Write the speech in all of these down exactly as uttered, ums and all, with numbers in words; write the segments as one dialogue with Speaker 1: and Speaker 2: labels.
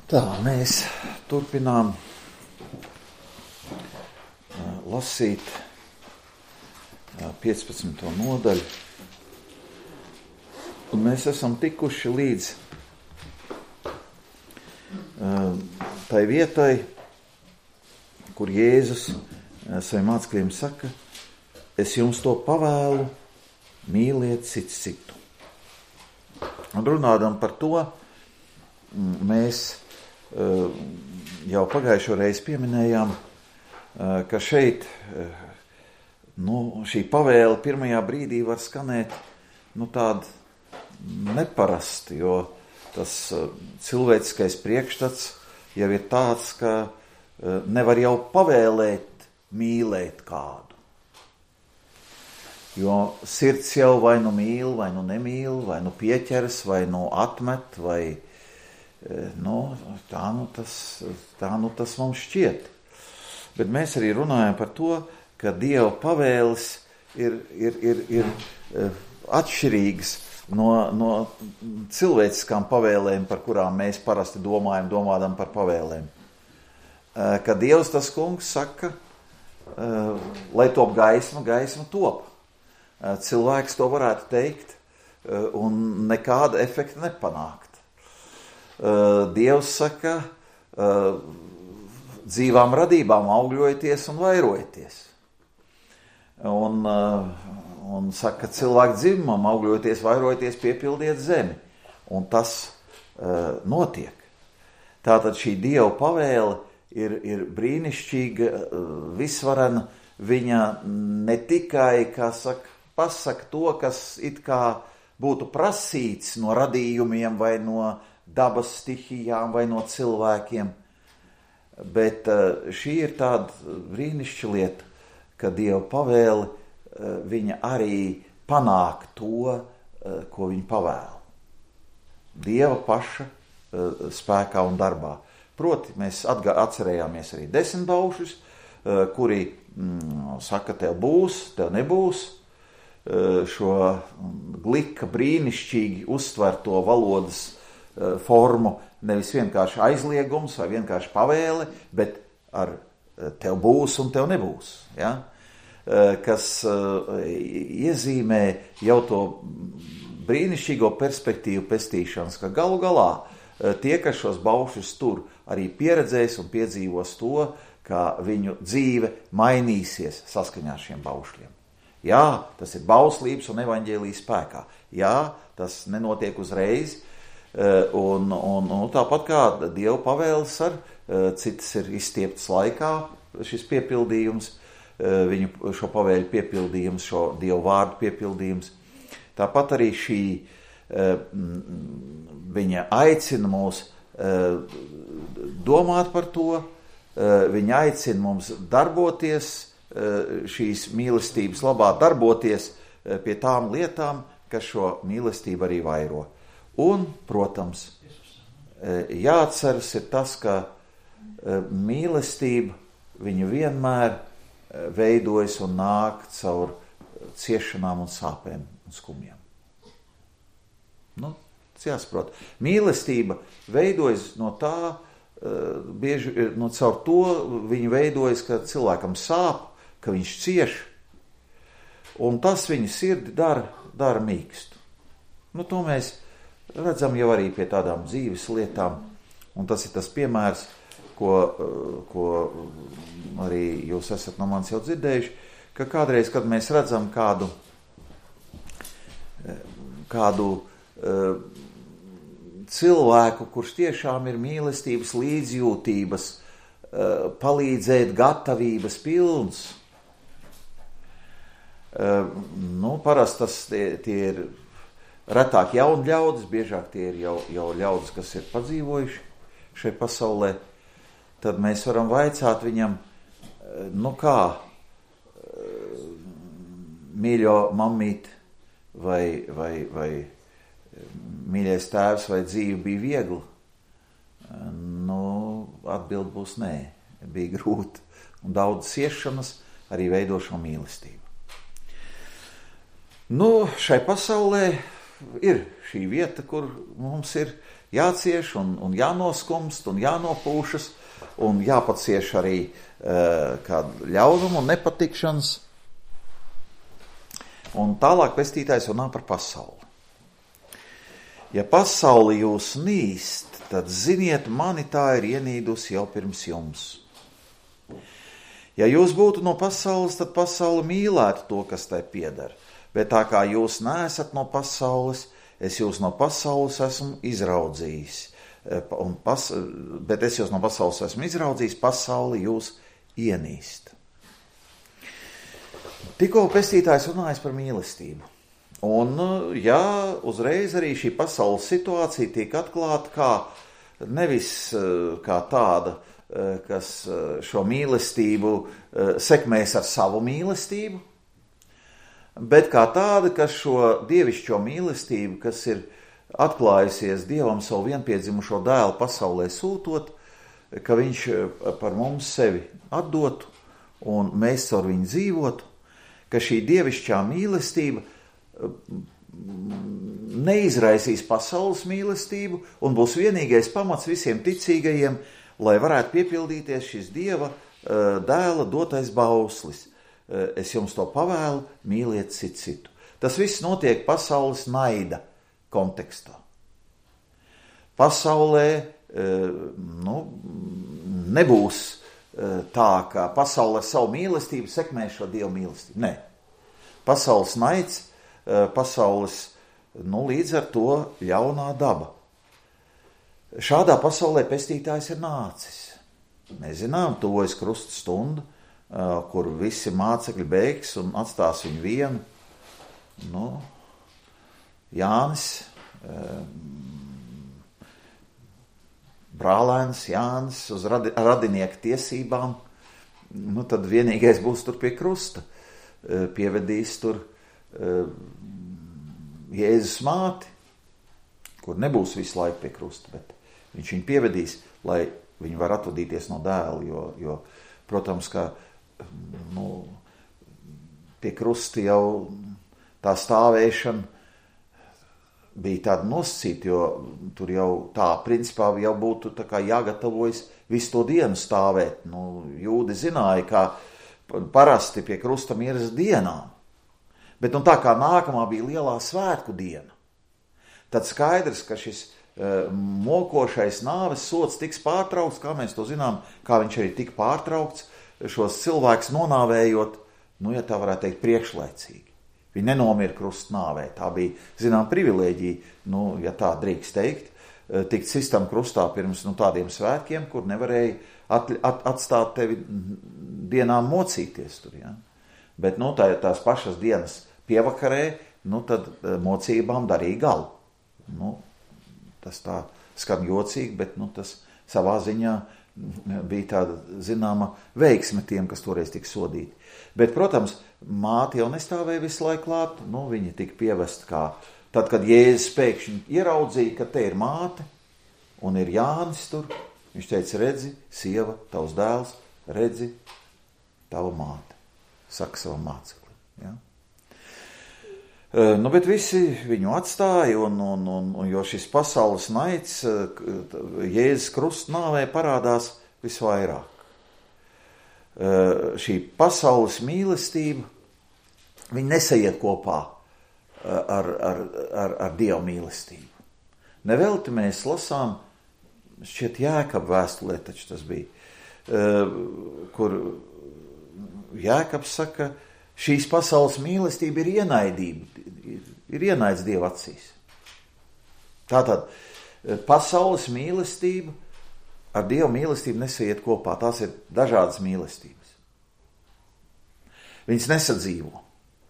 Speaker 1: Tā, mēs turpinām lasīt piecpadsmito nodaļu, un mēs esam tikuši līdz tai vietai, kur Jēzus saviem mācekļiem saka: es jums to pavēlu, mīliet cits citu. Un runādam par to, mēs jau pagājušo reizi pieminējām, ka šeit nu, šī pavēle pirmajā brīdī var skanēt nu, tāda neparasti, jo tas cilvēciskais priekšstats jau ir tāds, ka nevar jau pavēlēt mīlēt kādu. Jo sirds jau vai nu mīl, vai nu nemīl, vai nu pieķeras, vai nu atmet, vai nu, tā, nu tas, tā nu tas mums šķiet. Bet mēs arī runājam par to, ka Dieva pavēles ir, ir, ir, ir atšķirīgas no, no cilvēciskām pavēlēm, par kurām mēs parasti domājam, domādam par pavēlēm. Ka Dievs tas kungs saka, lai top gaisma, gaisma top. Cilvēks to varētu teikt un nekāda efekta nepanākt. Dievs saka, dzīvām radībām augļojieties un vairojieties. Un, un saka, cilvēku dzimumam augļojieties, vairojieties, piepildiet zemi. Un tas uh, notiek. Tātad šī Dieva pavēle ir, ir brīnišķīga, visvarena. Viņa ne tikai, kā saka, pasaka to, kas it kā būtu prasīts no radījumiem vai no dabas stihijām vai no cilvēkiem, bet šī ir tāda brīnišķīga lieta, ka Dieva pavēle viņa arī panāk to, ko viņa pavēl. Dieva paša spēkā un darbā. Proti, mēs atgā, atcerējāmies arī desmit baušļus, kuri mm, saka, tev būs, tev nebūs, šo glika brīnišķīgi uztverto valodas formu, nevis vienkārši aizliegums vai vienkārši pavēle, bet ar tev būs un tev nebūs. Ja? Kas iezīmē jau to brīnišķīgo perspektīvu pestīšanas, ka galu galā tie, kas šos baušļus tur, arī pieredzēs un piedzīvos to, ka viņu dzīve mainīsies saskaņā ar šiem baušļiem. Jā, tas ir bauslības un evaņģēlijas spēkā. Jā, tas nenotiek uzreiz, un, un, un tāpat kā Dieva pavēles ar, citas ir izstieptas laikā, šis piepildījums, viņu šo pavēļu piepildījums, šo Dieva vārdu piepildījums. Tāpat arī šī, viņa aicina mūs domāt par to, viņa aicina mums darboties, šīs mīlestības labā darboties pie tām lietām, kas šo mīlestību arī vairo. Un, protams, jāatceras ir tas, ka mīlestība viņa vienmēr veidojas un nāk caur ciešanām un sāpēm un skumjām. Nu, tas jāsaprot. Mīlestība veidojas no tā, bieži, no caur to viņa veidojas, ka cilvēkam sāp, ka viņš cieš, un tas viņa sirdi dara, dara mīkstu. Nu, to mēs redzam jau arī pie tādām dzīves lietām, un tas ir tas piemērs, ko, ko arī jūs esat no manis jau dzirdējuši, ka kādreiz, kad mēs redzam kādu, kādu uh, cilvēku, kurš tiešām ir mīlestības, līdzjūtības, uh, palīdzēt gatavības pilns, Uh, nu, parasti tas tie, tie ir retāk jauni ļaudis, biežāk tie ir jau, jau ļaudis, kas ir padzīvojuši šai pasaulē, tad mēs varam vaicāt viņam, nu kā, mīļo mammīt, vai, vai, vai mīļais tēvs, vai dzīve bija viegli? Nu, atbild būs nē, bija grūti, un daudz ciešanas arī veido šo mīlestību. Nu, šai pasaulē ir šī vieta, kur mums ir jācieš un, un jānoskumst un jānopūšas un jāpacieš arī uh, kādu ļaunumu un nepatikšanas. Un tālāk pestītājs runā par pasauli. Ja pasauli jūs nīst, tad ziniet, mani tā ir ienīdusi jau pirms jums. Ja jūs būtu no pasaules, tad pasaule mīlētu to, kas tai pieder. Bet tā kā jūs neesat no pasaules, es jūs no pasaules esmu izraudzījis. Un pas, bet es jūs no pasaules esmu izraudzījis, pasauli jūs ienīst. Tikko pestītājs runājas par mīlestību. Un, jā, uzreiz arī šī pasaules situācija tiek atklāta kā nevis kā tāda, kas šo mīlestību sekmēs ar savu mīlestību, bet kā tāda, kas šo dievišķo mīlestību, kas ir atklājusies Dievam savu vienpiedzimušo dēlu pasaulē sūtot, ka viņš par mums sevi atdotu un mēs caur viņu dzīvotu, ka šī dievišķā mīlestība neizraisīs pasaules mīlestību un būs vienīgais pamats visiem ticīgajiem, lai varētu piepildīties šis Dieva dēla dotais bauslis. Es jums to pavēlu, mīliet citu citu. Tas viss notiek pasaules naida kontekstā. Pasaulē nu, nebūs tā, ka pasaule savu mīlestību sekmē šo Dievu mīlestību. Nē. Pasaules naids, pasaules, nu, līdz ar to ļaunā daba. Šādā pasaulē pestītājs ir nācis. Mēs zinām, tuvojas krusta stunda, kur visi mācekļi beigs un atstās viņu vienu. Nu, Jānis, brālēns Jānis uz radi, radinieku tiesībām, nu tad vienīgais būs tur pie krusta. Pievedīs tur Jēzus māti, kur nebūs visu laiku pie krusta, bet viņš viņu pievedīs, lai viņi var atvadīties no dēla, jo, jo protams, ka nu, pie krusta jau tā stāvēšana bija tāda nosacīta, jo tur jau tā principā jau būtu tā kā jāgatavojas visu to dienu stāvēt. Nu, jūdi zināja, kā parasti pie krusta miras dienām, bet nu, tā kā nākamā bija lielā svētku diena, tad skaidrs, ka šis uh, mokošais nāves sods tiks pārtraukts, kā mēs to zinām, kā viņš arī tika pārtraukts, šos cilvēkus nonāvējot, nu, ja tā varētu teikt, priekšlaicīgi. Viņi nenomira krusta nāvē. Tā bija, zinām, privilēģija, nu, ja tā drīkst teikt, tikt sistam krustā pirms nu, tādiem svētkiem, kur nevarēja at, at, atstāt tevi dienām mocīties tur. Ja? Bet nu, tā, tās pašas dienas pievakarē, nu, tad mocībām darīja galu. Nu, tas tā skan jocīgi, bet nu, tas savā ziņā bija tāda zināma veiksme tiem, kas toreiz tika sodīti. Bet, protams, māte jau nestāvēja visu laiku klāt, nu, viņa tika pievesta kā tad, kad Jēzus pēkšņi ieraudzīja, ka te ir māte un ir Jānis tur, viņš teica, redzi, sieva, tavs dēls, redzi, tava māte, saka savam māceklim. Ja? Nu, bet visi viņu atstāja, un, un, un, un jo šis pasaules naids Jēzus krusta nāvē parādās visvairāk. Šī pasaules mīlestība, viņi nesaiet kopā ar, ar, ar, ar Dievu mīlestību. Nevelti mēs lasām, šķiet Jēkaba vēstulē, taču tas bija, kur Jēkabs saka, šīs pasaules mīlestība ir ienaidība, ir, ir ienaids Dieva acīs. Tātad, pasaules mīlestība ar Dieva mīlestību nesaiet kopā, tās ir dažādas mīlestības. Viņas nesadzīvo.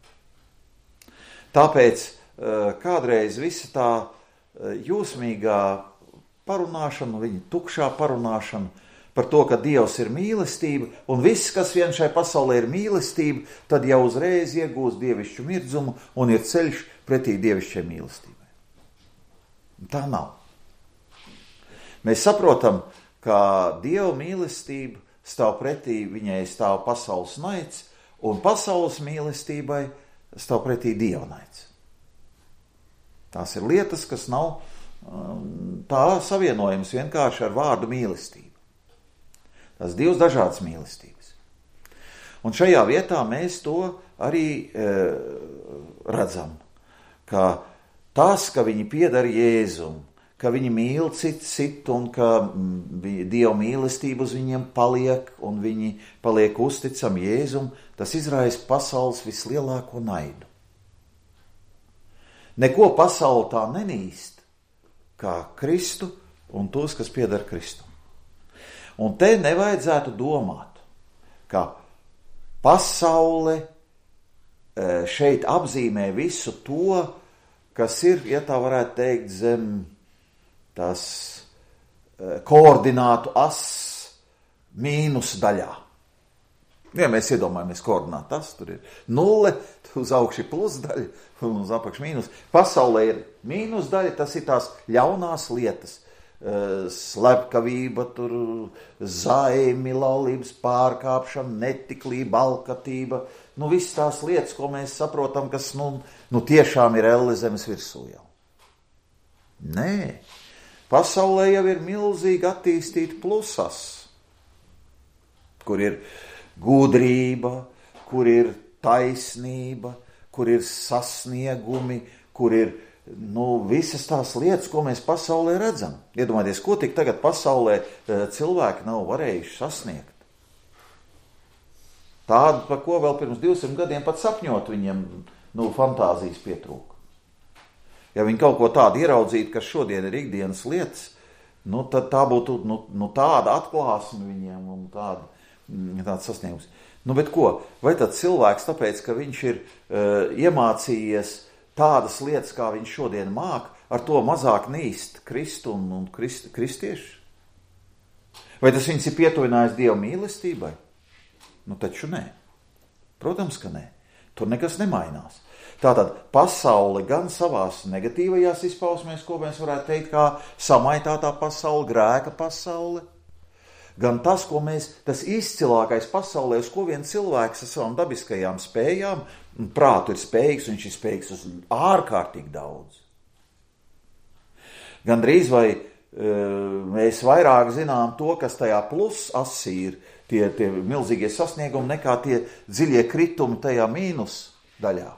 Speaker 1: Tāpēc kādreiz visa tā jūsmīgā parunāšana, viņa tukšā parunāšana par to, ka Dievs ir mīlestība, un viss, kas vien šai pasaulē ir mīlestība, tad jau uzreiz iegūst dievišķu mirdzumu un ir ceļš pretī dievišķai mīlestībai. Tā nav. Mēs saprotam, ka Dieva mīlestība stāv pretī, viņai stāv pasaules naids, un pasaules mīlestībai stāv pretī Dieva naids. Tās ir lietas, kas nav tā savienojums vienkārši ar vārdu mīlestība. Tas divas dažādas mīlestības. Un šajā vietā mēs to arī e, redzam, ka tas, ka viņi pieder Jēzum, ka viņi mīl citu citu un ka Dieva mīlestība uz viņiem paliek un viņi paliek uzticami Jēzum, tas izraisa pasaules vislielāko naidu. Neko pasaule tā nenīst, kā Kristu un tos, kas pieder Kristu. Un te nevajadzētu domāt, ka pasaule šeit apzīmē visu to, kas ir, ja tā varētu teikt, zem tās koordinātu as mīnus daļā. Ja mēs iedomājamies koordinātu as, tur ir nulle, uz augšu ir plus daļa un uz apakšu mīnus. Pasaulē ir mīnus daļa, tas ir tās ļaunās lietas. Slepkavība, tur zaimi, laulības pārkāpšana, netiklība, alkatība. Nu, viss tās lietas, ko mēs saprotam, kas nu, nu tiešām ir elle zemes virsū jau. Nē, pasaulē jau ir milzīgi attīstīta plusas, kur ir gudrība, kur ir taisnība, kur ir sasniegumi, kur ir nu, visas tās lietas, ko mēs pasaulē redzam. Iedomājieties, ko tik tagad pasaulē cilvēki nav varējuši sasniegt. Tādu, par ko vēl pirms divsimt gadiem pat sapņot viņiem nu, fantāzijas pietrūka. Ja viņi kaut ko tādu ieraudzītu, kas šodien ir ikdienas lietas, nu, tad tā būtu nu, nu, tāda atklāsme viņiem un tāda, tāda sasniegums. Nu, bet ko? Vai tad cilvēks, tāpēc, ka viņš ir uh, iemācījies tādas lietas, kā viņš šodien māk, ar to mazāk nīst Kristu un, un krist, kristieši? Vai tas viņus ir pietuvinājis Dieva mīlestībai? Nu, taču nē. Protams, ka nē. Tur nekas nemainās. Tātad pasaule gan savās negatīvajās izpausmēs, ko mēs varētu teikt, kā samaitātā pasaule, grēka pasaule, gan tas, ko mēs, tas izcilākais pasaulē, uz ko vien cilvēks ar savām dabiskajām spējām, prātu ir spējīgs, viņš ir spējīgs uz ārkārtīgi daudz. Gan drīz vai e, mēs vairāk zinām to, kas tajā plus asī ir, tie, tie milzīgie sasniegumi, nekā tie dziļie kritumi tajā mīnus daļā.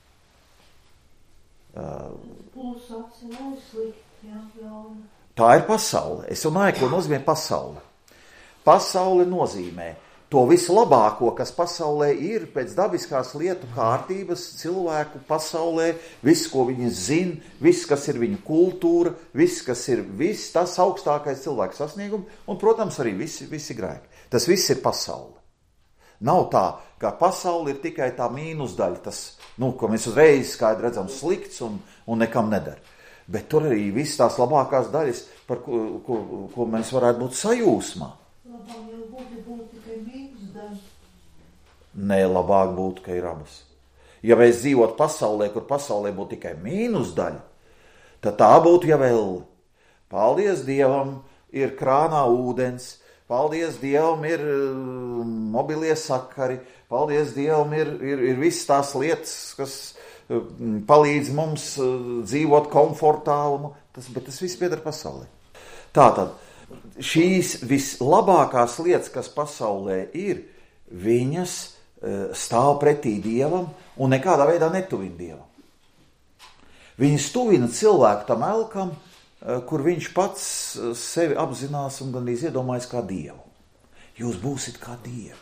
Speaker 2: Plus asī nav slikti, jā, jauna.
Speaker 1: Tā ir pasaule. Es runāju, ko nozīmē pasaule. Pasaule nozīmē to vislabāko, kas pasaulē ir, pēc dabiskās lietu kārtības, cilvēku pasaulē, viss, ko viņi zina, viss, kas ir viņu kultūra, viss, kas ir viss, tas augstākais cilvēku sasniegums, un, protams, arī visi, visi grēki. Tas viss ir pasaule. Nav tā, ka pasaule ir tikai tā mīnus daļa, tas, nu, ko mēs uzreiz skaidri redzam, slikts un, un nekam nedara. Bet tur arī viss tās labākās daļas, par ko, ko, ko mēs varētu būt sajūsmā.
Speaker 2: Labāk jau būtu, būtu tikai mīnus daļa.
Speaker 1: Nē, labāk būtu, ka ir abas. Ja mēs dzīvotu pasaulē, kur pasaulē būtu tikai mīnus daļa, tad tā būtu jau vēl. Paldies Dievam, ir krānā ūdens, paldies Dievam, ir uh, mobilie sakari, paldies Dievam, ir, ir, ir visas tās lietas, kas uh, palīdz mums uh, dzīvot komfortā, un, tas, bet tas viss pieder pasaulē. Tātad, šīs vislabākās lietas, kas pasaulē ir, viņas uh, stāv pretī Dievam un nekādā veidā netuvina Dievam. Viņas tuvina cilvēku tam elkam, kur viņš pats sevi apzinās un gandrīz iedomājas kā Dievu. Jūs būsit kā Dievi.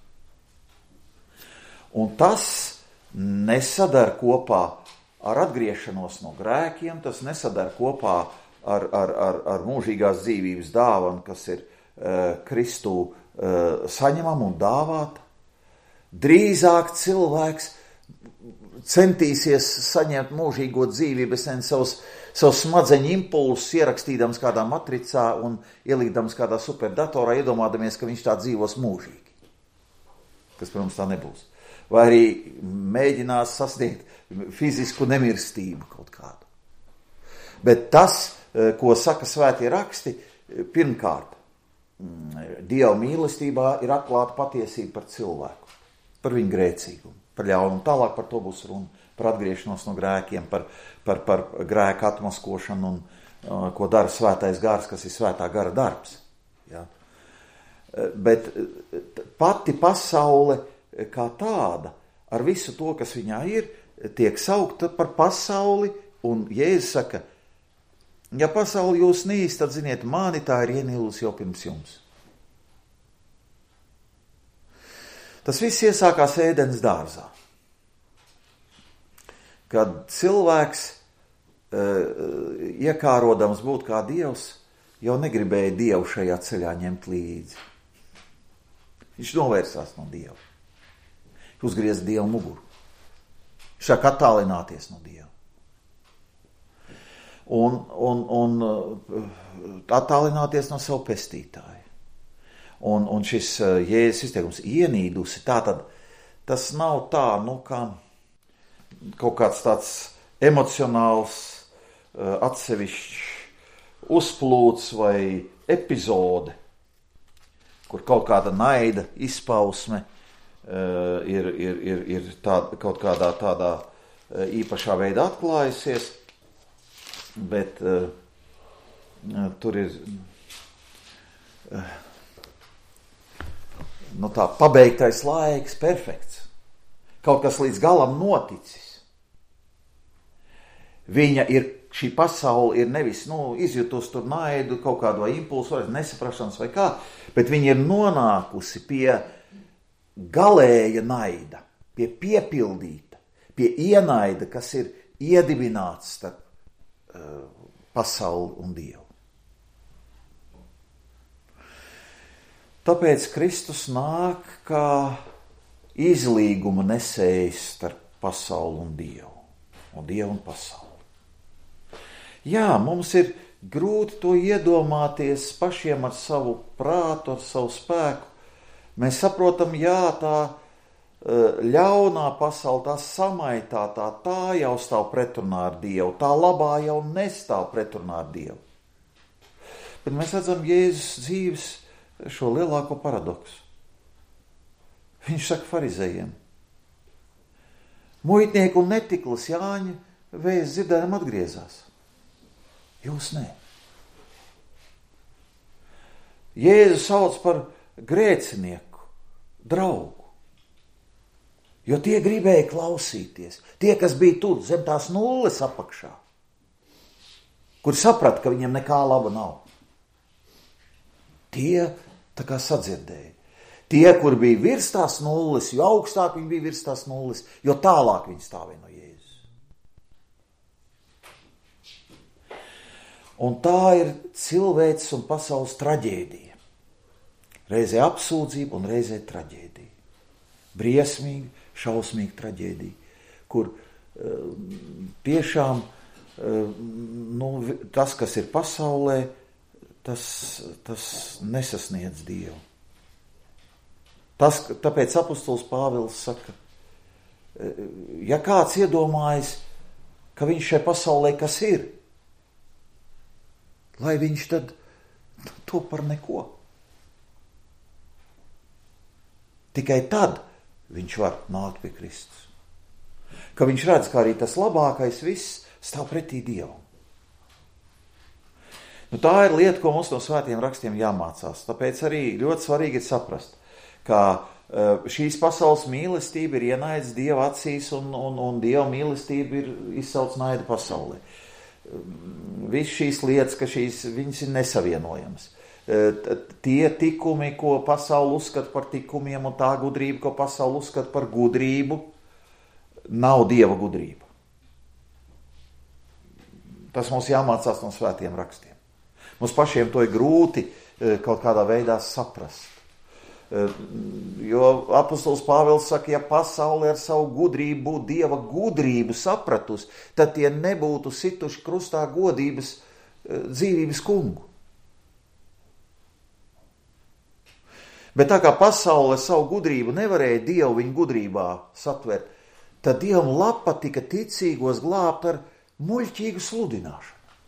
Speaker 1: Un tas nesadara kopā ar atgriešanos no grēkiem, tas nesadara kopā ar, ar, ar, ar mūžīgās dzīvības dāvanu, kas ir uh, Kristū uh, saņemama un dāvāta. Drīzāk cilvēks centīsies saņemt mūžīgo dzīvību, es nezinu, savus, savus smadzeņu impulsus ierakstīdams kādā matricā un ielīdams kādā superdatorā, iedomādamies, ka viņš tā dzīvos mūžīgi. Kas, protams, tā nebūs. Vai arī mēģinās sasniegt fizisku nemirstību kaut kādu. Bet tas, ko saka svētie raksti, pirmkārt, Dieva mīlestībā ir atklāta patiesība par cilvēku, par viņu grēcīgumu, par ļaunumu. Tālāk par to būs runa, par atgriešanos no grēkiem, par, par, par grēku atmaskošanu un, ko dara svētais gars, kas ir svētā gara darbs. Ja? Bet pati pasaule kā tāda, ar visu to, kas viņā ir, tiek saukta par pasauli, un Jēzus saka, ja pasauli jūs nīst, tad ziniet, mani tā ir ienīlusi jau pirms jums. Tas viss iesākās Ēdens dārzā, kad cilvēks, iekārodams būt kā Dievs, jau negribēja Dievu šajā ceļā ņemt līdzi. Viņš novērsās no Dieva. Uzgriez Dievu muguru. Viņš sāk attālināties no Dieva. Un, un, un attālināties no savu pestītāju. Un, un šis Jēzus izteikums ienīdusi, tātad tas nav tā, nu kā kaut kāds tāds emocionāls, atsevišķs uzplūds vai epizode, kur kaut kāda naida izpausme uh, ir, ir, ir, ir tā, kaut kādā tādā uh, īpašā veidā atklājusies, bet uh, uh, tur ir uh, nu tā pabeigtais laiks perfekts. Kaut kas līdz galam noticis. Viņa ir, šī pasaule ir nevis, nu, izjutusi tur naidu, kaut kādu vai impulsu, vai nesaprašanas vai kā, bet viņa ir nonākusi pie galēja naida, pie piepildīta, pie ienaida, kas ir iedibināts starp uh, pasauli un Dievu. Tāpēc Kristus nāk kā izlīguma nesējs starp pasauli un Dievu, un Dievu un pasauli. Jā, mums ir grūti to iedomāties pašiem ar savu prātu, ar savu spēku. Mēs saprotam, jā, tā ļaunā pasaule, tā samaitātā, tā jau stāv pretrunā ar Dievu, tā labā jau nestāv pretrunā ar Dievu. Bet mēs redzam Jēzus dzīves šo lielāko paradoksu. Viņš saka farizējiem, muitnieku un netiklas Jāņa vējas dzirdējām atgriezās. Jūs nē. Jēzu sauc par grēcinieku, draugu, jo tie gribēja klausīties. Tie, kas bija tur zem tās nulles apakšā, kur saprata, ka viņiem nekā laba nav. Tie tā kā sadzirdēja. Tie, kur bija virs tās nulles, jo augstāk viņi bija virs tās nulles, jo tālāk viņi stāvēja no Jēzus. Un tā ir cilvēces un pasaules traģēdija. Reizē apsūdzība un reizē traģēdija. Briesmīga, šausmīga traģēdija, kur uh, tiešām uh, nu, tas, kas ir pasaulē, tas, tas nesasniedz Dievu. Tas, tāpēc apostols Pāvils saka, uh, ja kāds iedomājas, ka viņš šai pasaulē kas ir, lai viņš tad to par neko. Tikai tad viņš var nākt pie Kristus. Ka viņš redz, ka arī tas labākais viss stāv pretī Dievam. Nu, tā ir lieta, ko mums no svētiem rakstiem jāmācās. Tāpēc arī ļoti svarīgi ir saprast, ka uh, šīs pasaules mīlestība ir ienaids Dieva acīs un, un, un Dieva mīlestība ir izsauc naidu pasaulē. Viss šīs lietas, ka šīs, viņas ir nesavienojamas. Tie tikumi, ko pasauli uzskata par tikumiem, un tā gudrība, ko pasauli uzskata par gudrību, nav Dieva gudrība. Tas mums jāmācās no svētiem rakstiem. Mums pašiem to ir grūti kaut kādā veidā saprast. Jo apostols Pāvils saka, ja pasaule ar savu gudrību būtu Dieva gudrību sapratus, tad tie nebūtu situši krustā godības dzīvības kungu. Bet tā kā pasaule ar savu gudrību nevarēja Dievu viņa gudrībā satvert, tad Dievam lapa tika ticīgos glābt ar muļķīgu sludināšanu.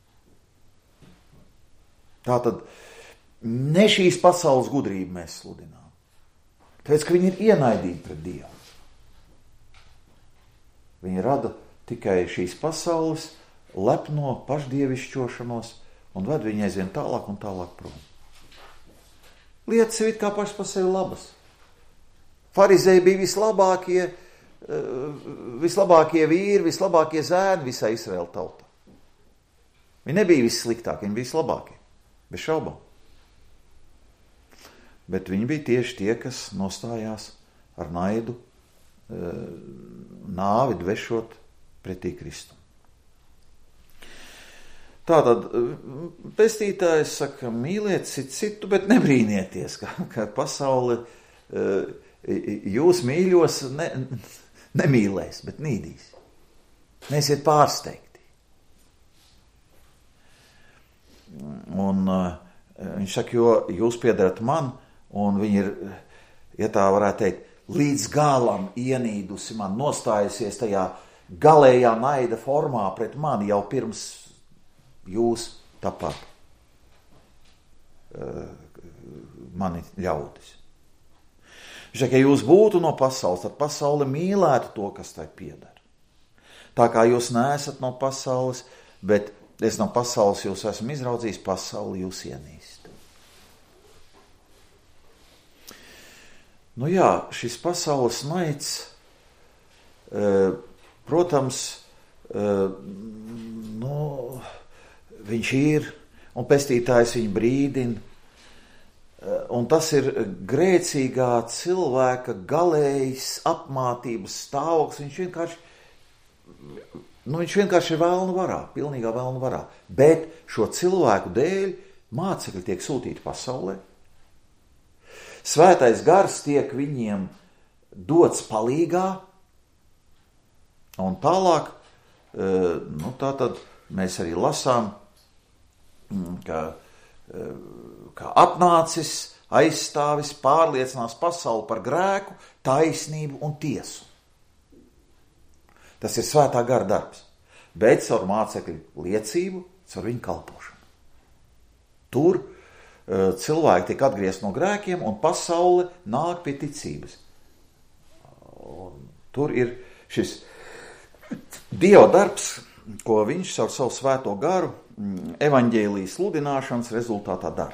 Speaker 1: Tātad ne šīs pasaules gudrību mēs sludinām. Tāpēc, ka viņi ir ienaidīgi pret Dievu. Viņi rada tikai šīs pasaules lepno pašdievišķošanos un ved viņu aizvien tālāk un tālāk prom. Lietas ir it kā pašas par sevi labas. Farizēji bija vislabākie, vislabākie vīri, vislabākie zēni visā Izraēla tautā. Viņi nebija vissliktākie, viņi bija vislabākie, bez šaubām. Bet viņi bija tieši tie, kas nostājās ar naidu, nāvi dvešot pretī Kristum. Tātad pestītājs saka, mīliet citu, citu, bet nebrīnieties, ka, ka pasaule jūs mīļos ne, nemīlēs, bet nīdīs. Neesiet pārsteigti. Un uh, viņš saka, jo jūs piedarat man, un viņi ir, ja tā varētu teikt, līdz galam ienīdusi man, nostājusies tajā galējā naida formā pret mani jau pirms jūs tāpat uh, mani ļaudis. Viņš saka, ja jūs būtu no pasaules, tad pasaule mīlētu to, kas tai piedara. Tā kā jūs neesat no pasaules, bet es no pasaules jūs esmu izraudzījis, pasauli jūs ienīst. Nu jā, šis pasaules naids, protams, nu, viņš ir, un pestītājs viņu brīdina, un tas ir grēcīgā cilvēka galējs apmātības stāvoklis, viņš vienkārši Nu, viņš vienkārši ir vēlnu varā, pilnīgā vēlnu varā. Bet šo cilvēku dēļ mācekļi tiek sūtīti pasaulē. Svētais gars tiek viņiem dots palīgā. Un tālāk, nu tā tad mēs arī lasām, ka, ka atnācis, aizstāvis, pārliecinās pasauli par grēku, taisnību un tiesu. Tas ir svētā gara darbs, bet caur mācekļu liecību, caur viņu kalpošanu. Tur uh, cilvēki tiek atgriezt no grēkiem un pasaule nāk pie ticības. Un tur ir šis Dieva darbs, ko viņš caur savu svēto garu evaņģēlijas sludināšanas rezultātā dara.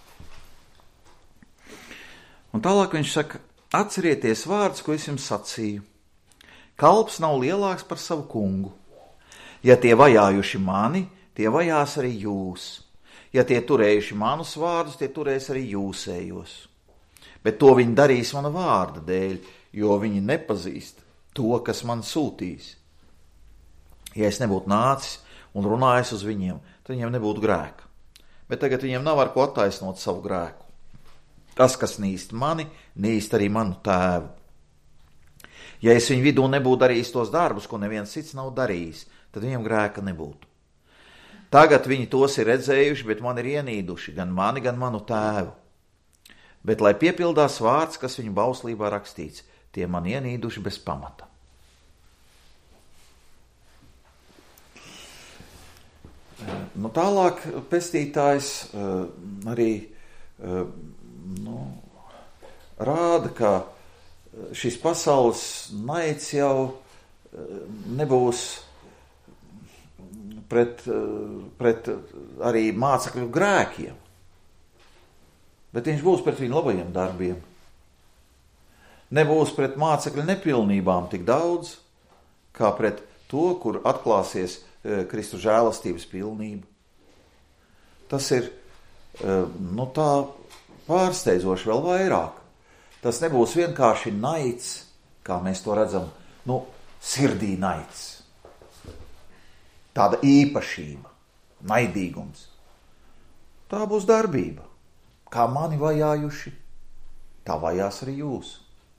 Speaker 1: Un tālāk viņš saka, atcerieties vārdus, ko es jums sacīju. Kalps nav lielāks par savu kungu. Ja tie vajājuši mani, tie vajās arī jūs. Ja tie turējuši manus vārdus, tie turēs arī jūsējos. Bet to viņi darīs mana vārda dēļ, jo viņi nepazīst to, kas man sūtīs. Ja es nebūtu nācis un runājis uz viņiem, tad viņiem nebūtu grēka. Bet tagad viņiem nav ar ko attaisnot savu grēku. Tas, kas nīst mani, nīst arī manu tēvu. Ja es viņu vidū nebūtu darījis tos darbus, ko neviens cits nav darījis, tad viņam grēka nebūtu. Tagad viņi tos ir redzējuši, bet man ir ienīduši, gan mani, gan manu tēvu. Bet, lai piepildās vārds, kas viņu bauslībā rakstīts, tie man ienīduši bez pamata. Nu, tālāk pestītājs uh, arī uh, nu, rāda, ka šis pasaules naids jau nebūs pret, pret arī mācekļu grēkiem, bet viņš būs pret viņu labajiem darbiem. Nebūs pret mācekļu nepilnībām tik daudz, kā pret to, kur atklāsies Kristu žēlastības pilnība. Tas ir, nu tā, pārsteidzoši vēl vairāk. Tas nebūs vienkārši naids, kā mēs to redzam, nu, sirdī naids. Tāda īpašība, naidīgums. Tā būs darbība. Kā mani vajājuši, tā vajās arī jūs.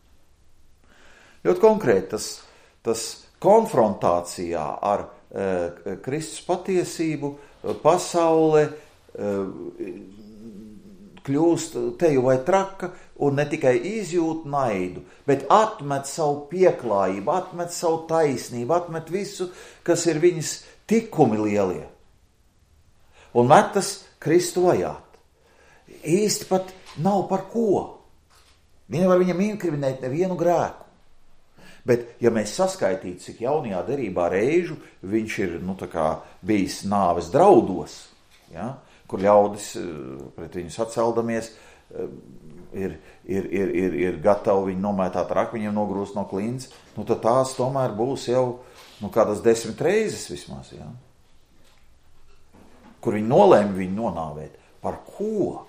Speaker 1: Ļoti konkrēti tas, tas konfrontācijā ar e, Kristus patiesību, pasaule e, kļūst teju vai traka un ne tikai izjūt naidu, bet atmet savu pieklājību, atmet savu taisnību, atmet visu, kas ir viņas tikumi lielie. Un metas Kristu vajāt. Īsti pat nav par ko. Viņi var viņam inkriminēt nevienu grēku. Bet, ja mēs saskaitītu, cik jaunajā derībā reižu viņš ir, nu, tā kā bijis nāves draudos, ja, kur ļaudis pret viņu saceldamies, ir, ir, ir, ir, ir gatavi viņu nomētāt ar akmeņiem, nogrūst no klints, nu, tad tās tomēr būs jau, nu, kādas desmit reizes vismaz, ja, kur viņi nolēma viņu nonāvēt. Par ko?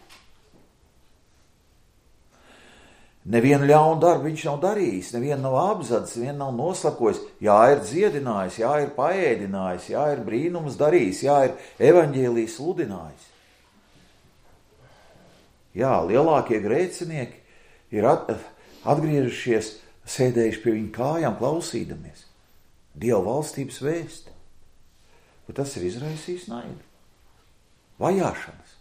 Speaker 1: Nevienu ļaunu darbu viņš nav darījis, nevienu nav apzadis, nevienu nav noslapojis, jā, ir dziedinājis, jā, ir paēdinājis, jā, ir brīnums darījis, jā, ir evaņģēlijas sludinājis. Jā, lielākie grēcinieki ir at, atgriežušies, sēdējuši pie viņa kājām, klausīdamies Dieva valstības vēsti. Bet tas ir izraisījis naidu, vajāšanas.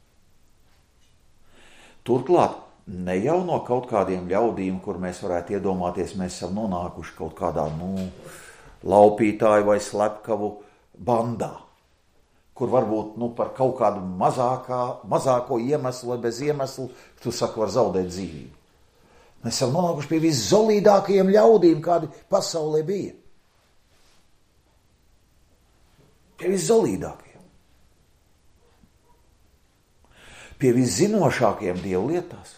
Speaker 1: Turklāt, ne jau no kaut kādiem ļaudīm, kur mēs varētu iedomāties, mēs esam nonākuši kaut kādā, nu, laupītāju vai slepkavu bandā, kur varbūt, nu, par kaut kādu mazākā, mazāko iemeslu vai bez iemeslu, tu saki, var zaudēt dzīvību. Mēs esam nonākuši pie viszolīdākajiem ļaudīm, kādi pasaulē bija. Pie viszolīdākajiem. Pie viszinošākajiem dievu lietās.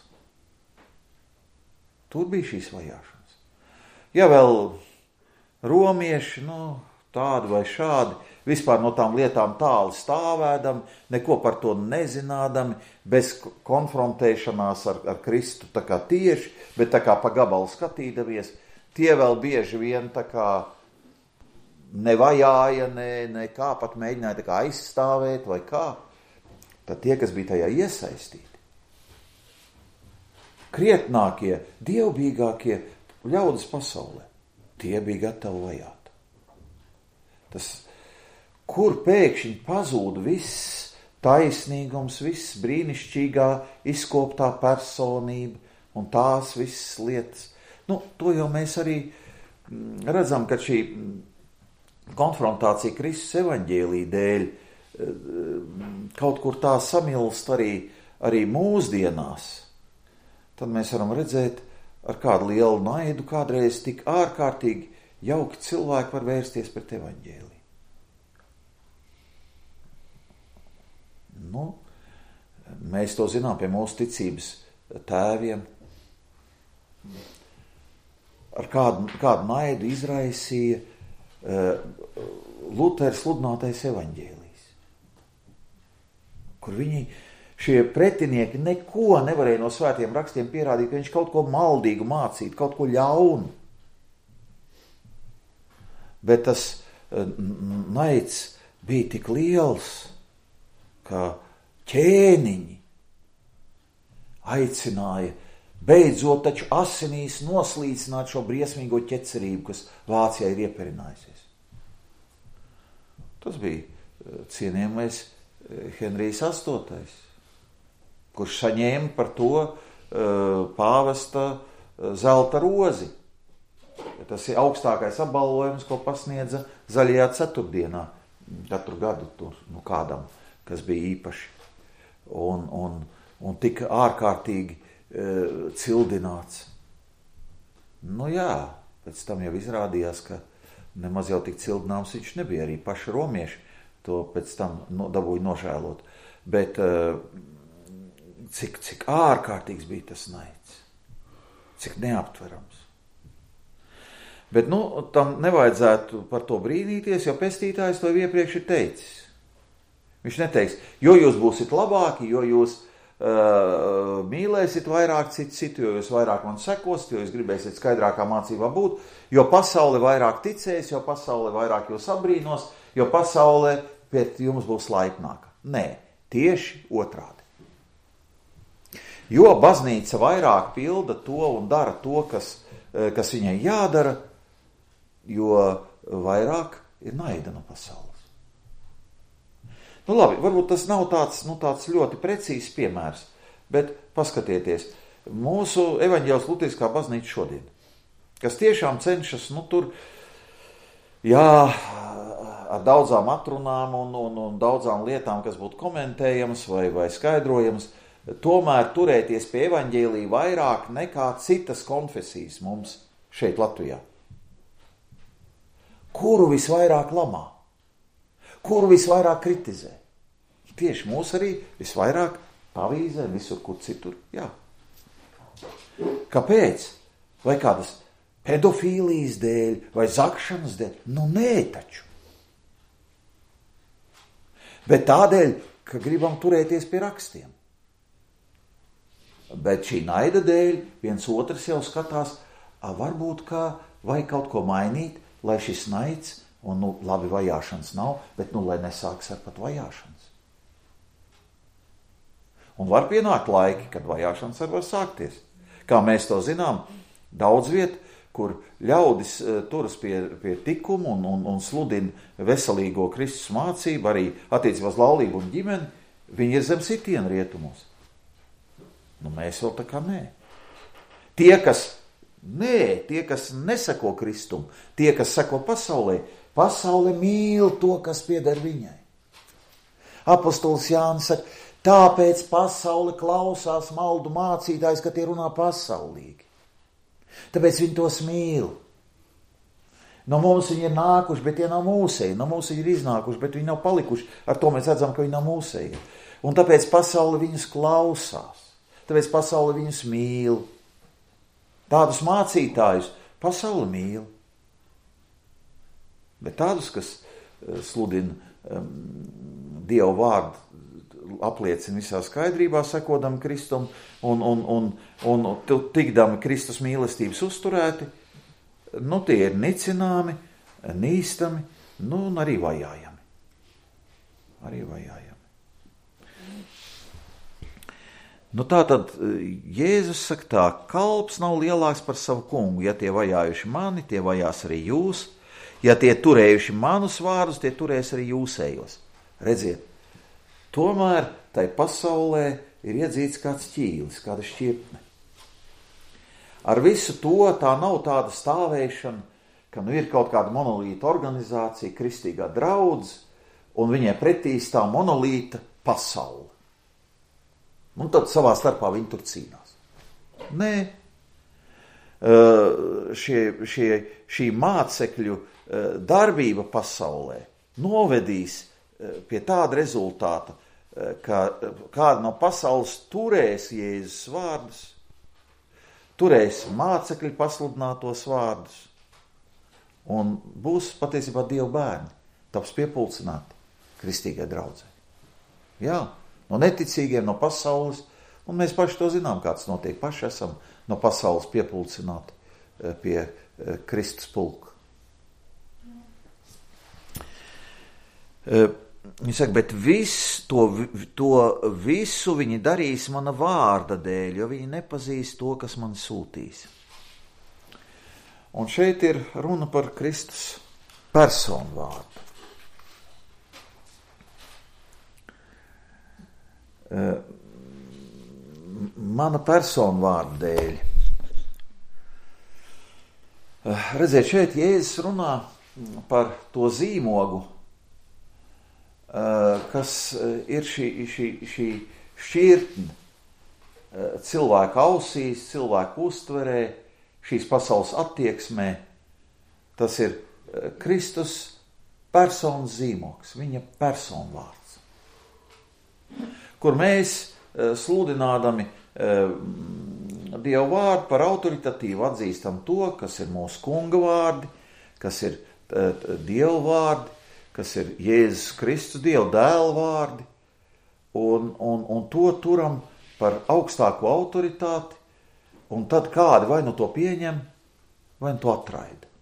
Speaker 1: Tur bija šīs vajāšanas. Ja vēl romieši, nu, tādi vai šādi, vispār no tām lietām tāli stāvēdami, neko par to nezinādami, bez konfrontēšanās ar, ar Kristu tā kā tieši, bet tā kā pa gabalu skatīdamies, tie vēl bieži vien tā kā nevajāja, ne, ne kā pat mēģināja tā kā aizstāvēt vai kā. Tad tie, kas bija tajā iesaistīti, krietnākie, dievbijīgākie ļaudis pasaulē, tie bija gatavi vajāt. Tas, kur pēkšņi pazūd viss taisnīgums, viss brīnišķīgā izkoptā personība un tās visas lietas. Nu, to jau mēs arī redzam, ka šī konfrontācija Kristus evaņģēlī dēļ kaut kur tā samilst arī, arī mūsdienās. Tad mēs varam redzēt, ar kādu lielu naidu kādreiz tik ārkārtīgi jauki cilvēki var vērsties pret evaņģēliju. Nu, mēs to zinām pie mūsu ticības tēviem. Ar kādu, kādu naidu izraisīja uh, Luters sludinātais evaņģēlijs, kur viņi šie pretinieki neko nevarēja no svētiem rakstiem pierādīt, ka viņš kaut ko maldīgu mācītu, kaut ko ļaunu. Bet tas naids bija tik liels, ka ķēniņi aicināja beidzot taču asinīs noslīcināt šo briesmīgo ķecerību, kas Vācijā ir ieperinājusies. Tas bija cienījamais Henrijs astotais, kurš saņēma par to uh, pāvesta uh, zelta rozi. Tas ir augstākais apbalvojums, ko pasniedza zaļajā ceturtdienā katru gadu tur, nu, kādam, kas bija īpaši. Un, un, un tika ārkārtīgi uh, cildināts. Nu jā, pēc tam jau izrādījās, ka nemaz jau tik cildināms viņš nebija. Arī paši romieši to pēc tam no, dabūja nožēlot. Bet uh, Cik, cik ārkārtīgs bija tas naids, cik neaptverams. Bet, nu, tam nevajadzētu par to brīnīties, jo pestītājs to iepriekš ir teicis. Viņš neteiks, jo jūs būsiet labāki, jo jūs uh, mīlēsiet vairāk citu citu, jo jūs vairāk man sekosiet, jo jūs gribēsiet skaidrākā mācībā būt, jo pasaule vairāk ticēs, jo pasaule vairāk jūs abrīnos, jo pasaule pēc jums būs laipnāka. Nē, tieši otrādi. Jo baznīca vairāk pilda to un dara to, kas, kas viņai jādara, jo vairāk ir naida no pasaules. Nu labi, varbūt tas nav tāds, nu, tāds ļoti precīzs piemērs, bet paskatieties, mūsu evaņģēliskā luteriskā baznīca šodien, kas tiešām cenšas, nu tur, jā, ar daudzām atrunām un, un, un daudzām lietām, kas būtu komentējamas vai, vai skaidrojamas, tomēr turēties pie evaņģēlija vairāk nekā citas konfesijas mums šeit Latvijā. kuru visvairāk lamā, kuru visvairāk kritizē. Tieši mūs arī visvairāk avīzē, visur, kur citur. Jā. Kāpēc? Vai kādas pedofīlijas dēļ, vai zakšanas dēļ? Nu, nē, taču. Bet tādēļ, ka gribam turēties pie rakstiem. Bet šī naida dēļ viens otrs jau skatās, a, varbūt kā, vai kaut ko mainīt, lai šis naids, un nu, labi, vajāšanas nav, bet nu, lai nesāks ar pat vajāšanas. Un var pienākt laiki, kad vajāšanas var sākties. Kā mēs to zinām, daudz viet, kur ļaudis uh, turas pie, pie tikuma un, un, un sludina veselīgo Kristus mācību, arī attiecībā uz laulību un ģimeni, viņi ir zem sitiena rietumos. Nu, mēs vēl tā kā nē. Tie, kas nē, tie, kas neseko Kristum, tie, kas seko pasaulē, pasaule mīl to, kas pieder viņai. Apostols Jānis saka, tāpēc pasaule klausās maldu mācītājs, ka tie runā pasaulīgi. Tāpēc viņi tos mīl. No mums viņi ir nākuši, bet tie nav mūsēji. No mums viņi ir iznākuši, bet viņi nav palikuši. Ar to mēs redzam, ka viņi nav mūsēji. Un tāpēc pasaule viņus klausās. Tāpēc pasaule viņus mīl. Tādus mācītājus pasaule mīl. Bet tādus, kas sludina um, Dievu vārdu, apliecina visā skaidrībā, sekodam Kristum un, un, un, un tikdami Kristus mīlestības uzturēti, nu tie ir nicināmi, nīstami, nu un arī vajājami. Arī vajājami. Nu tā tad Jēzus saka tā, kalps nav lielāks par savu kungu, ja tie vajājuši mani, tie vajās arī jūs, ja tie turējuši manus vārdus, tie turēs arī jūsējos. Redziet, tomēr tai pasaulē ir iedzīts kāds ķīlis, kāda šķirtne. Ar visu to tā nav tāda stāvēšana, ka nu ir kaut kāda monolīta organizācija, kristīgā draudze, un viņai pretī stāv monolīta pasaule. Un tad savā starpā viņi tur cīnās. Nē, uh, šie, šie, šī mācekļu uh, darbība pasaulē novedīs pie tāda rezultāta, ka kāda no pasaules turēs Jēzus vārdus, turēs mācekļi pasludinātos vārdus un būs patiesībā Dieva bērni, taps piepulcināti kristīgai draudzei. Jā, no neticīgiem, no pasaules, un mēs paši to zinām, kāds notiek. Paši esam no pasaules piepulcināti pie Kristus pulka. Viņi saka, bet visu, to, to visu viņi darīs mana vārda dēļ, jo viņi nepazīst to, kas man sūtīs. Un šeit ir runa par Kristus personu vārdu. Mana personu vārda dēļ. Redziet, šeit Jēzus runā par to zīmogu, kas ir šī, šī, šī šķirtne cilvēka ausīs, cilvēka uztverē, šīs pasaules attieksmē. Tas ir Kristus personas zīmogs, viņa personvārds, kur mēs sludinādami Dievu vārdu par autoritatīvu atzīstam to, kas ir mūsu kunga vārdi, kas ir Dievu vārdi, kas ir Jēzus Kristus, Dieva dēla vārdi, un, un, un to turam par augstāko autoritāti, un tad kādi vai nu to pieņem, vai nu to atraida.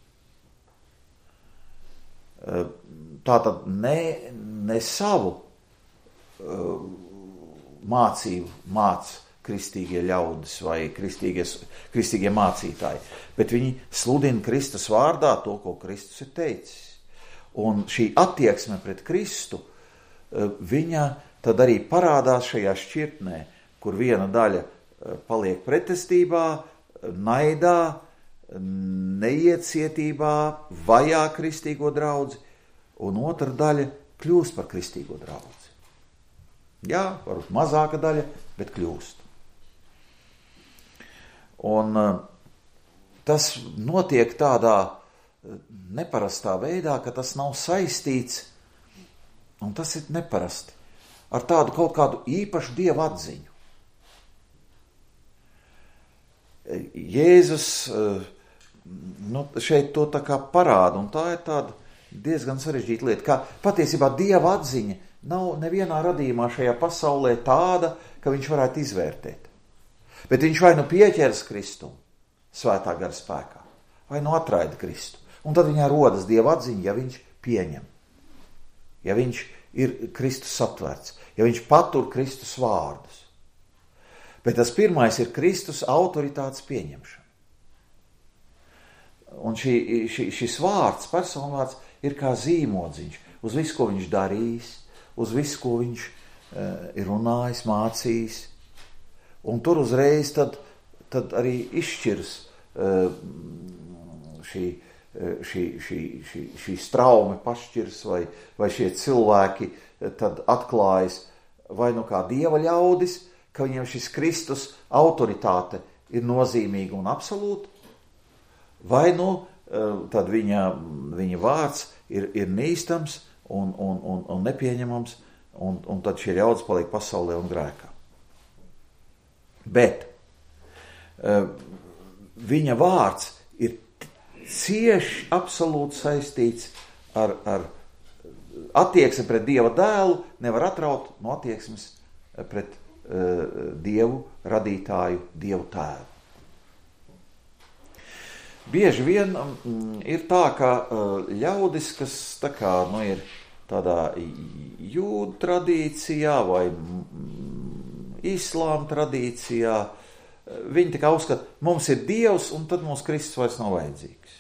Speaker 1: Tātad ne, ne savu uh, mācību māc kristīgie ļaudis vai kristīgie mācītāji, bet viņi sludina Kristus vārdā to, ko Kristus ir teicis. Un šī attieksme pret Kristu, viņa tad arī parādās šajā šķirtnē, kur viena daļa paliek pretestībā, naidā, neiecietībā, vajā kristīgo draudzi, un otra daļa kļūst par kristīgo draudzi. Jā, varbūt mazāka daļa, bet kļūst. Un tas notiek tādā neparastā veidā, ka tas nav saistīts, un tas ir neparasti, ar tādu kaut kādu īpašu dievu atziņu. Jēzus nu, šeit to tā kā parāda, un tā ir tāda diezgan sarežģīta lieta, ka patiesībā dieva atziņa nav nevienā radījumā šajā pasaulē tāda, ka viņš varētu izvērtēt. Bet viņš vai nu pieķers Kristumu svētā gara spēkā, vai nu atraida Kristu. Un tad viņā rodas dieva atziņa, ja viņš pieņem, ja viņš ir Kristus aptverts, ja viņš patur Kristus vārdus. Bet tas pirmais ir Kristus autoritātes pieņemšana. Un šī, šī, šis vārds, personvārds, ir kā zīmodziņš uz visu, ko viņš darījis, uz visu, ko viņš uh, ir runājis, mācījis. Un tur uzreiz tad, tad arī izšķirs uh, šī, uh, šī, šī, šī, šī straume pašķirs, vai, vai šie cilvēki uh, tad atklājas vai nu kā dieva ļaudis, ka viņiem šis Kristus autoritāte ir nozīmīga un absolūta, vai nu tad viņa, viņa vārds ir, ir nīstams un, un, un, un nepieņemams, un, un tad šie ļaudis paliek pasaulē un grēkā. Bet viņa vārds ir cieši absolūti saistīts ar, ar attieksmi pret Dieva dēlu, nevar atraut no attieksmes pret Dievu radītāju, Dievu tēvu. Bieži vien ir tā, ka ļaudis, kas tā kā, nu, ir tādā jūdu tradīcijā vai islāma tradīcijā, viņi tā kā uzskata, mums ir Dievs un tad mums Kristus vairs nav vajadzīgs.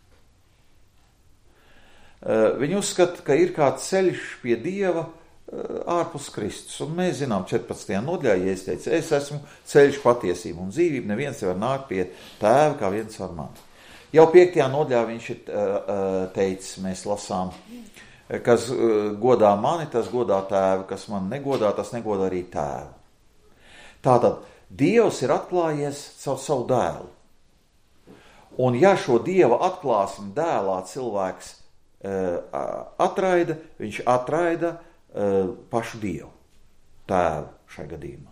Speaker 1: Viņi uzskata, ka ir kāds ceļš pie Dieva ārpus Kristus. Un mēs zinām, četrpadsmitajā nodaļā, ja es teicu, es esmu ceļš, patiesība un dzīvība, neviens var nākt pie tēva, kā viens var man. Jau piektajā nodaļā viņš ir teicis, mēs lasām, kas godā mani, tas godā tēvu, kas man negodā, tas negodā arī tēvu. Tātad Dievs ir atklājies savu, savu dēlu. Un ja šo Dieva atklāsmi dēlā cilvēks atraida, viņš atraida pašu Dievu, tēvu šai gadījumā.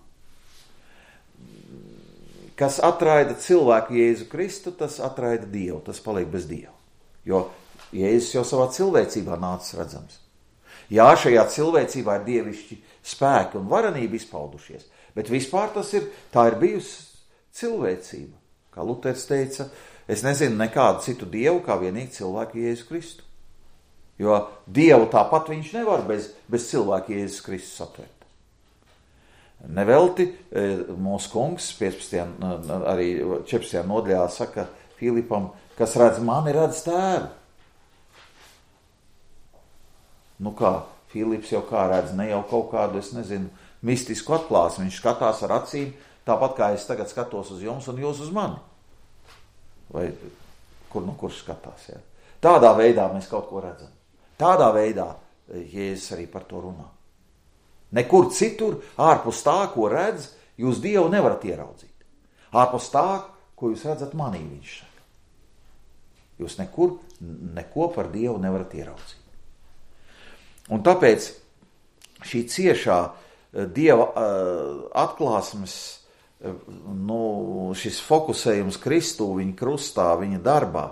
Speaker 1: Kas atraida cilvēku Jēzu Kristu, tas atraida Dievu, tas paliek bez Dieva. Jo Jēzus jau savā cilvēcībā nācis redzams. Jā, šajā cilvēcībā ir dievišķi spēki un varenība izpaudušies, bet vispār tas ir, tā ir bijusi cilvēcība. Kā Luters teica, es nezinu nekādu citu Dievu, kā vienīgi cilvēku Jēzu Kristu. Jo Dievu tāpat viņš nevar bez, bez cilvēka Jēzus Kristus atvērt. Nevelti mūsu kungs piecpadsmitajā, arī četrpadsmitajā nodaļā saka Filipam, kas redz mani, redz tēvu. Nu kā, Filips jau kā redz, ne jau kaut kādu, es nezinu, mistisku atklāsmi. Viņš skatās ar acīm, tāpat kā es tagad skatos uz jums un jūs uz mani. Vai kur nu kurš skatās, jā. Tādā veidā mēs kaut ko redzam. Tādā veidā Jēzus arī par to runā. Nekur citur, ārpus tā, ko redz, jūs Dievu nevarat ieraudzīt. Ārpus tā, ko jūs redzat manī, viņš saka. Jūs nekur, neko par Dievu nevarat ieraudzīt. Un tāpēc šī ciešā Dieva atklāsmes, nu, šis fokusējums Kristū, viņa krustā, viņa darbā,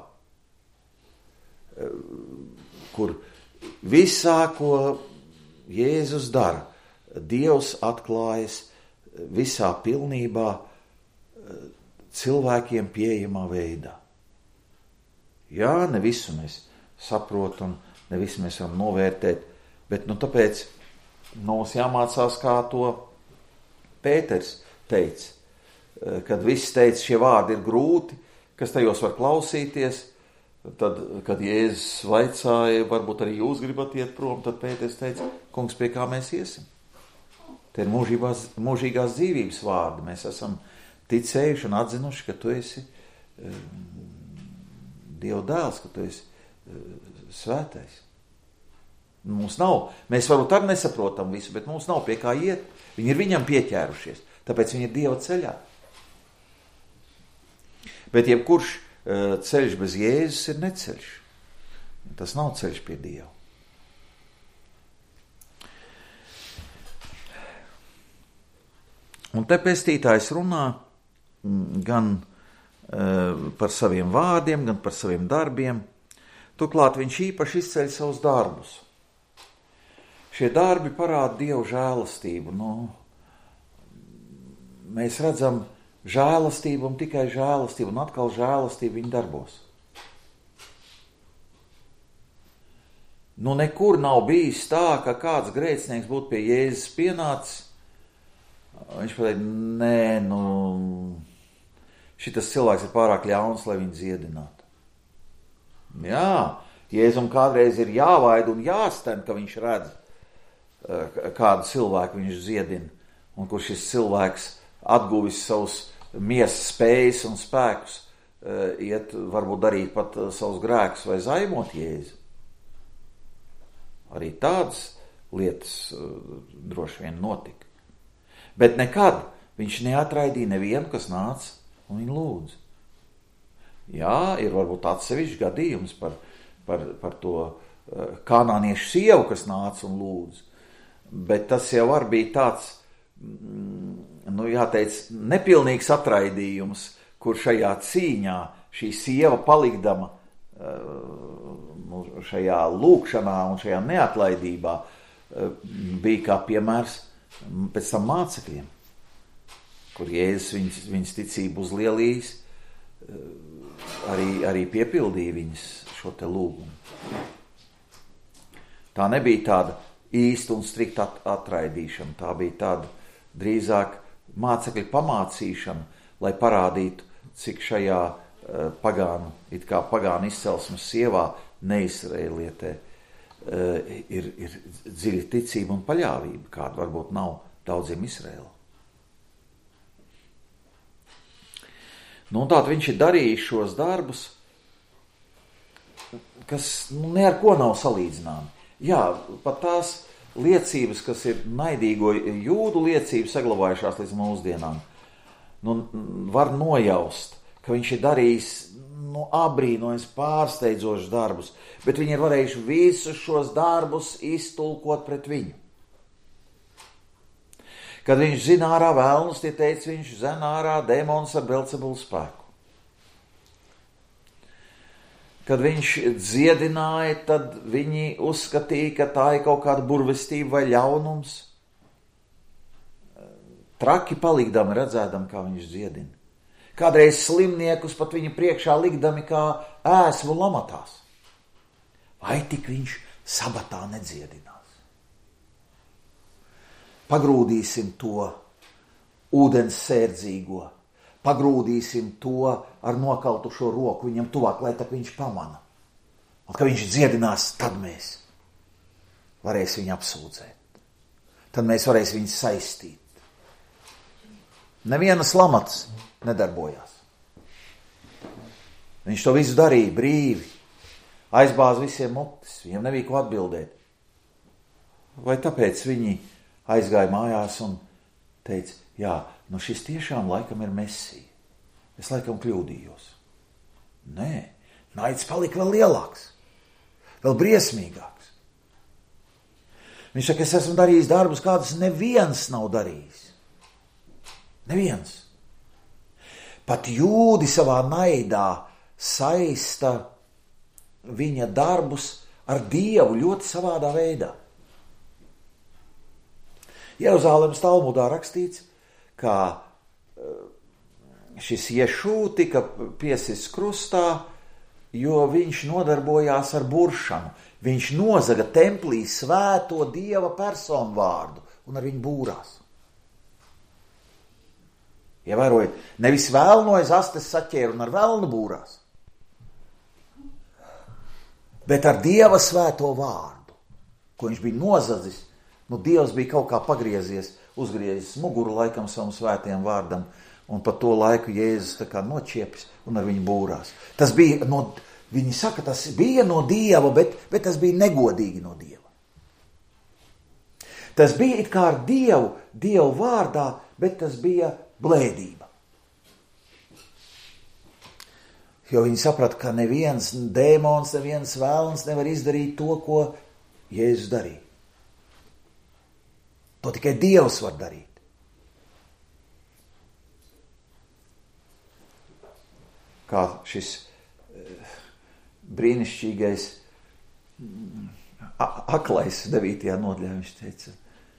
Speaker 1: kur visā, ko Jēzus dara, Dievs atklājas visā pilnībā cilvēkiem pieejamā veidā. Jā, ne visu mēs saprotam, ne visu mēs varam novērtēt, bet nu tāpēc mums jāmācās, kā to Pēters teica, kad viss teica, šie vārdi ir grūti, kas tajos var klausīties. Tad, kad Jēzus vaicāja, varbūt arī jūs gribat iet prom, tad Pēters teica, kungs, pie kā mēs iesim? Te ir mūžībās, mūžīgās dzīvības vārdi. Mēs esam ticējuši un atzinuši, ka tu esi um, Dieva dēls, ka tu esi uh, svētais. Mums nav, mēs varbūt arī nesaprotam visu, bet mums nav pie kā iet. Viņi ir viņam pieķērušies, tāpēc viņi ir Dieva ceļā. Bet jebkurš ceļš bez Jēzus ir neceļš. Tas nav ceļš pie Dieva. Un te pestītājs runā gan uh, par saviem vārdiem, gan par saviem darbiem. Turklāt viņš īpaši izceļ savus darbus. Šie darbi parāda Dievu žēlastību. Nu, mēs redzam žēlastību un tikai žēlastību, un atkal žēlastību viņa darbos. Nu, nekur nav bijis tā, ka kāds grēcinieks būtu pie Jēzus pienācis. Viņš pateica, nē, nu, šitas cilvēks ir pārāk ļauns, lai viņu dziedinātu. Jā, Jēzum kādreiz ir jāvaida un jāsten, ka viņš redz, kādu cilvēku viņš dziedina, un kur šis cilvēks atguvis savus miesas spējas un spēkus, iet, varbūt darīt pat savus grēkus vai zaimot Jēzu. Arī tādas lietas droši vien notika. Bet nekad viņš neatraidīja nevienu, kas nāca un viņu lūdza. Jā, ir varbūt atsevišķs gadījums par, par, par to kanāniešu sievu, kas nāca un lūdza. Bet tas jau var bija tāds, nu jāteic, nepilnīgs atraidījums, kur šajā cīņā šī sieva palikdama nu, šajā lūkšanā un šajā neatlaidībā bija kā piemērs pēc tam mācekļiem, kur Jēzus viņas, viņas ticību uzlielījis, arī, arī piepildīja viņas šo te lūgumu. Tā nebija tāda īsta un strikta atraidīšana, tā bija tāda drīzāk mācekļu pamācīšana, lai parādītu, cik šajā pagānu, it kā pagānu izcelsmes sievā, neizraēlietē, ir, ir dziļa ticība un paļāvība, kāda varbūt nav daudziem Izraēlā. Nu, un tātad viņš ir darījis šos darbus, kas nu, ne ar ko nav salīdzināmi. Jā, pat tās liecības, kas ir naidīgo jūdu liecības saglabājušās līdz mūsdienām, nu, var nojaust, ka viņš ir darījis nu, abrīnojams pārsteidzošus darbus, bet viņi ir varējuši visus šos darbus iztulkot pret viņu. Kad viņš zina ārā velnus, tie teica, viņš zina ārā demonus ar Belcebulu spēku. Kad viņš dziedināja, tad viņi uzskatīja, ka tā ir kaut kāda burvestība vai ļaunums. Traki palikdami redzēdam, kā viņš dziedina. Kādreiz slimniekus pat viņa priekšā likdami kā ēsmu lamatās. Vai tik viņš sabatā nedziedinās? Pagrūdīsim to ūdens sērdzīgo, pagrūdīsim to ar nokautušo roku viņam tuvāk, lai tak viņš pamana. Un, ka viņš dziedinās, tad mēs varēsim viņu apsūdzēt. Tad mēs varēsim viņu saistīt. Nevienas lamats nedarbojās. Viņš to visu darīja brīvi, aizbāz visiem mutes, viņam nebija ko atbildēt. Vai tāpēc viņi aizgāja mājās un teica, jā, nu šis tiešām laikam ir Mesija. Es laikam kļūdījos. Nē, naids palika vēl lielāks, vēl briesmīgāks. Viņš saka, es esmu darījis darbus, kādus neviens nav darījis. Neviens. Pat jūdi savā naidā saista viņa darbus ar Dievu ļoti savādā veidā. Jeruzālemes Talmudā rakstīts, ka šis Ješū tika piesists krustā, jo viņš nodarbojās ar buršanu. Viņš nozaga templī svēto Dieva personu vārdu un ar viņu būrās. Ievērojiet, nevis vēlnojas astes saķēra un ar velnu būrās, bet ar Dieva svēto vārdu, ko viņš bija nozadzis. Nu, Dievs bija kaut kā pagriezies, uzgriezis muguru laikam savam svētajam vārdam, un pa to laiku Jēzus tā kā nočiepis un ar viņu būrās. Tas bija no, viņi saka, tas bija no Dieva, bet, bet tas bija negodīgi no Dieva. Tas bija it kā ar Dievu, Dievu vārdā, bet tas bija blēdība. Jo viņi saprata, ka neviens dēmons, neviens vēlns nevar izdarīt to, ko Jēzus darīja. To tikai Dievs var darīt. Kā šis brīnišķīgais aklais devītajā nodaļā viņš teica,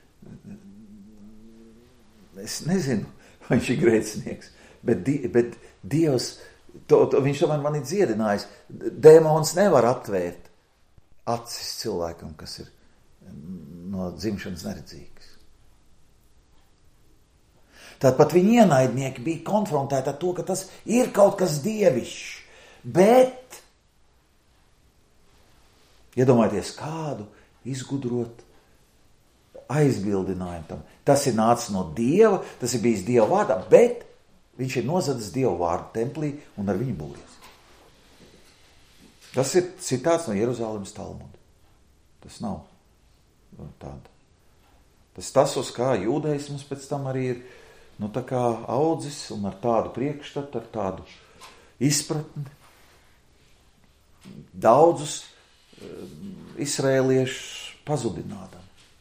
Speaker 1: es nezinu, vai viņš ir grēcinieks, bet, di, bet Dievs, to, to, viņš tomēr man ir dziedinājis, dēmons nevar atvērt acis cilvēkam, kas ir no dzimšanas neredzīgs. Tāpat viņi ienaidnieki bija konfrontēti ar to, ka tas ir kaut kas dievišķs, bet iedomājieties kādu izgudrot aizbildinājumu tam. Tas ir nācis no Dieva, tas ir bijis Dieva vārdā, bet viņš ir nozadis Dieva vārdu templī un ar viņu būries. Tas ir citāts no Jeruzalemes Talmuda. Tas nav tāda. Tas tas, uz kā jūdaisms pēc tam arī ir, nu tā kā audzis un ar tādu priekšstatu, ar tādu izpratni. Daudzus izrēliešus pazudinādam.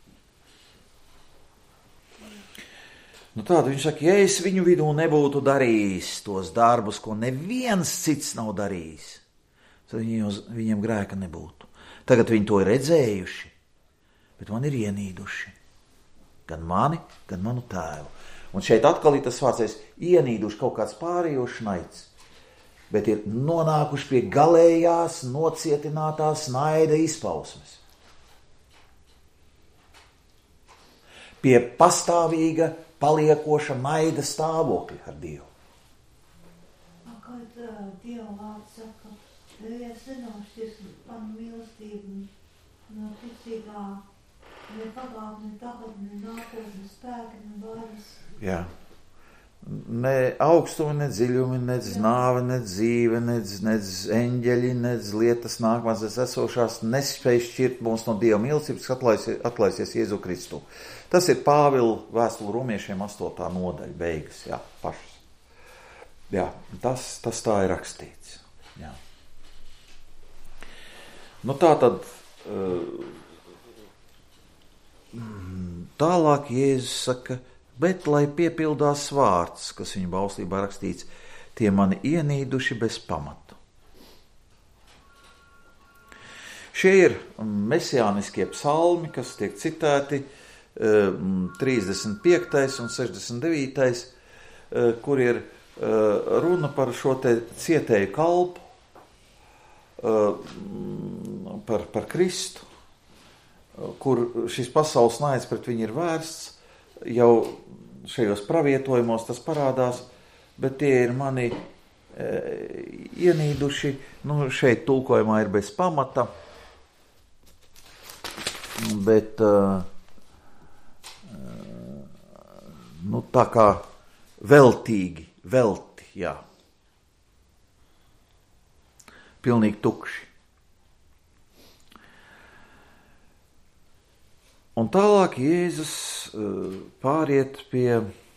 Speaker 1: Nu tāda viņš saka, ja es viņu vidū nebūtu darījis tos darbus, ko neviens cits nav darījis, tad viņiem, viņiem grēka nebūtu. Tagad viņi to ir redzējuši, bet man ir ienīduši. Gan mani, gan manu tēvu. Un šeit atkal ir tas vārds, ienīduši kaut kāds pārējošs naids, bet ir nonākuši pie galējās, nocietinātās naida izpausmes. Pie pastāvīga, paliekoša naida stāvokļa ar Dievu.
Speaker 2: Kad uh, Dieva vārds saka, es nenošķies manu mīlestību no ticīgā, ne pagātne, tagadne, nākotne, spēki, ne varas.
Speaker 1: Jā. Ne augstumi, ne dziļumi, ne nāve, ne dzīve, ne, ne eņģeļi, ne lietas nākamās esošās nespēj šķirt mums no Dieva mīlestības, kas atlaisies, atlaisies Jēzu Kristu. Tas ir Pāvila vēstule romiešiem astotā nodaļa beigas, jā, pašas. Jā, tas, tas tā ir rakstīts. Jā. Nu tā tad tālāk Jēzus saka, bet lai piepildās vārds, kas viņa bauslībā rakstīts, tie mani ienīduši bez pamatu. Šie ir mesiāniskie psalmi, kas tiek citēti trīsdesmit piektais un sešdesmit devītais, kur ir runa par šo te cietēju kalpu, par, par Kristu, kur šis pasaules naids pret viņu ir vērsts. Jau šajos pravietojumos tas parādās, bet tie ir mani e, ienīduši, nu šeit tulkojumā ir bez pamata, bet e, nu tā kā veltīgi, velti, jā. Pilnīgi tukši. Un tālāk Jēzus pāriet pie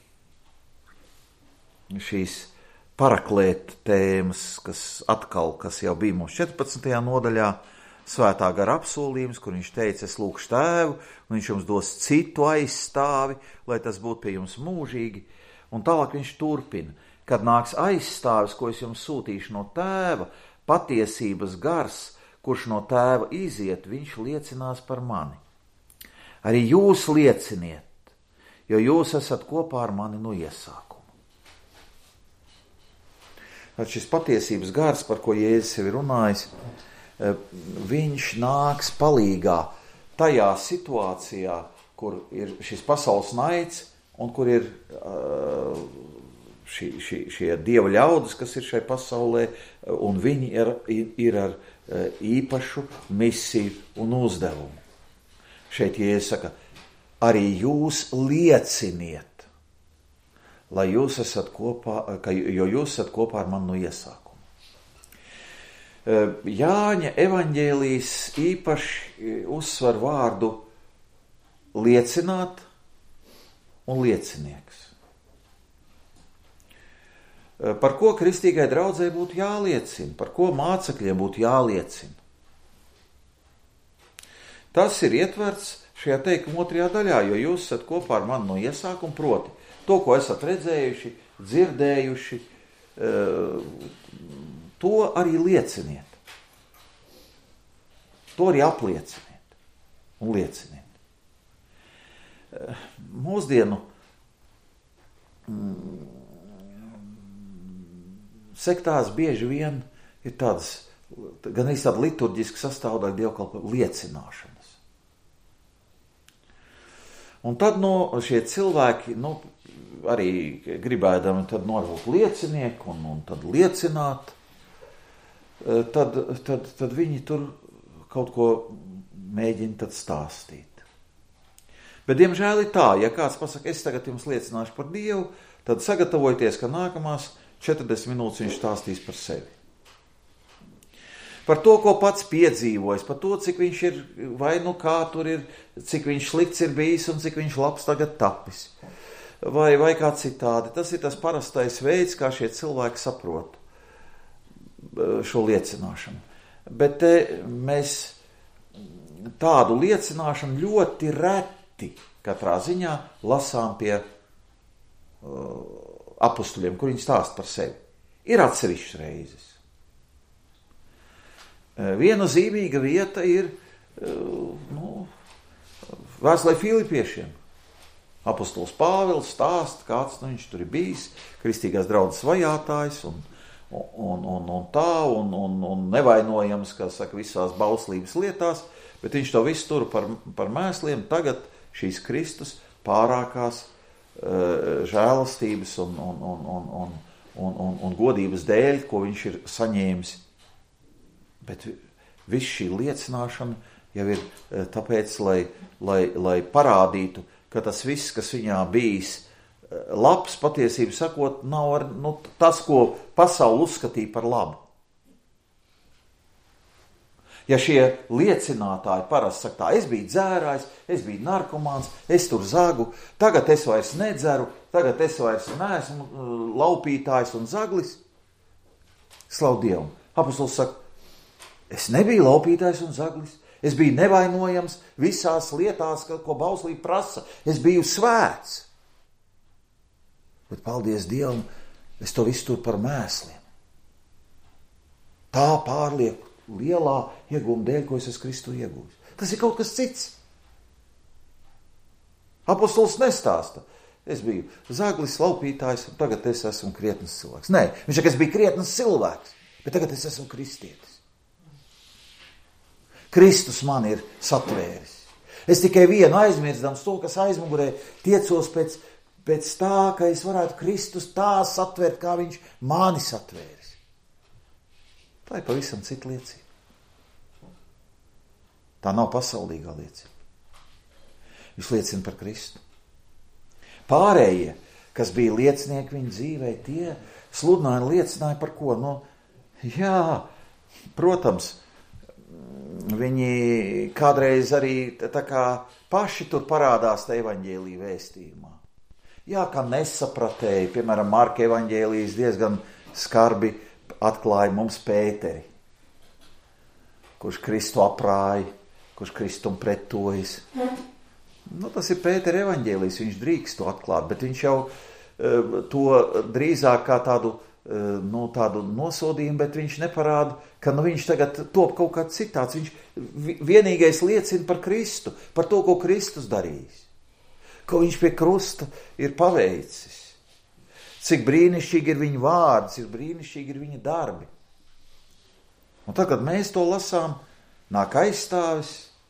Speaker 1: šīs paraklēta tēmas, kas atkal, kas jau bija mums četrpadsmitajā nodaļā, svētā gara apsolījums, kur viņš teica, es lūkšu tēvu, un viņš jums dos citu aizstāvi, lai tas būtu pie jums mūžīgi. Un tālāk viņš turpina, kad nāks aizstāvis, ko es jums sūtīšu no tēva, patiesības gars, kurš no tēva iziet, viņš liecinās par mani. Arī jūs lieciniet, jo jūs esat kopā ar mani no iesākuma. Tad šis patiesības gars, par ko Jēzus jau ir runājis, viņš nāks palīgā tajā situācijā, kur ir šis pasaules naids un kur ir šī, šī, šie dieva ļaudis, kas ir šai pasaulē, un viņi ir, ir ar īpašu misiju un uzdevumu. Šeit Jēzus saka, arī jūs lieciniet, lai jūs esat kopā, ka, jo jūs esat kopā ar mani no iesākuma. Jāņa evaņģēlijs īpaši uzsver vārdu liecināt un liecinieks. Par ko kristīgai draudzei būtu jāliecina, par ko mācekļiem būtu jāliecina. Tas ir ietverts šajā teikuma otrajā daļā, jo jūs esat kopā ar mani no iesākuma, proti to, ko esat redzējuši, dzirdējuši, to arī lieciniet. To arī aplieciniet un lieciniet. Mūsdienu sektās bieži vien ir tādas, gan arī tāda liturģiska sastāvdaļa dievkalpojuma liecināšanas. Un tad no šie cilvēki, nu, arī gribēdami tad nobūt liecinieki un, un tad liecināt, tad, tad, tad viņi tur kaut ko mēģina tad stāstīt. Bet, diemžēl, ir tā, ja kāds pasaka, es tagad jums liecināšu par Dievu, tad sagatavojieties, ka nākamās četrdesmit minūtes viņš stāstīs par sevi. Par to, ko pats piedzīvojis, par to, cik viņš ir, vai nu kā tur ir, cik viņš slikts ir bijis un cik viņš labs tagad tapis. Vai, vai kā citādi. Tas ir tas parastais veids, kā šie cilvēki saprot šo liecināšanu. Bet te mēs tādu liecināšanu ļoti reti katrā ziņā lasām pie uh, apustuļiem, kur viņi stāsta par sevi. Ir atsevišķas reizes. Uh, viena zīmīga vieta ir uh, nu, vēstulē Filipiešiem. Apustulis Pāvils stāsta, kāds nu, viņš tur ir bijis, kristīgās draudzes vajātājs un, un, un, un tā, un, un, un nevainojams, kā saka, visās bauslības lietās, bet viņš to visu tur par, par mēsliem. Tagad šīs Kristus pārākās uh, žēlastības un, un, un, un, un, un, un, un godības dēļ, ko viņš ir saņēmis. Bet viss šī liecināšana jau ir uh, tāpēc, lai, lai, lai parādītu, ka tas viss, kas viņā bijis uh, labs, patiesību sakot, nav ar, nu, tas, ko pasauli uzskatīja par labu. Ja šie liecinātāji parasti saka tā, es biju dzērājs, es biju narkomāns, es tur zagu, tagad es vairs nedzeru, tagad es vairs neesmu laupītājs un zaglis, slavu Dievu. Apostols saka, es nebiju laupītājs un zaglis, es biju nevainojams visās lietās, ko bauslība prasa, es biju svēts. Bet paldies Dievam, es to visu tur par mēsliem. Tā pārlieku lielā iegūma dēļ, ko es esmu Kristu iegūjis. Tas ir kaut kas cits. Apostols nestāsta. Es biju zaglis, laupītājs, un tagad es esmu krietnes cilvēks. Nē, viņš saka, es biju krietnes cilvēks, bet tagad es esmu kristietis. Kristus man ir satvēris. Es tikai vienu aizmirstams to, kas aizmugurē, tiecos pēc, pēc tā, ka es varētu Kristus tā satvērt, kā viņš mani satvēris. Tā ir pavisam cita liecība. Tā nav pasaulīgā liecība. Viņš liecina par Kristu. Pārējie, kas bija liecinieki viņa dzīvē, tie sludināja un liecināja par ko? Nu, jā, protams, viņi kādreiz arī tā kā paši tur parādās tā evaņģēlija vēstījumā. Jā, kā nesapratēji, piemēram, Marka evaņģēlijas diezgan skarbi atklāja mums Pēteri, kurš Kristu aprāja, kurš Kristum pretojas. Nu, tas ir Pētera evaņģēlijs, viņš drīkst to atklāt, bet viņš jau uh, to drīzāk kā tādu, uh, nu, tādu nosodījumu, bet viņš neparāda, ka nu, viņš tagad top kaut kāds citāds. Viņš vienīgais liecina par Kristu, par to, ko Kristus darījis, ko viņš pie krusta ir paveicis. Cik brīnišķīgi ir viņa vārds, ir brīnišķīgi ir viņa darbi. Un tad, kad mēs to lasām, nāk aizstāvis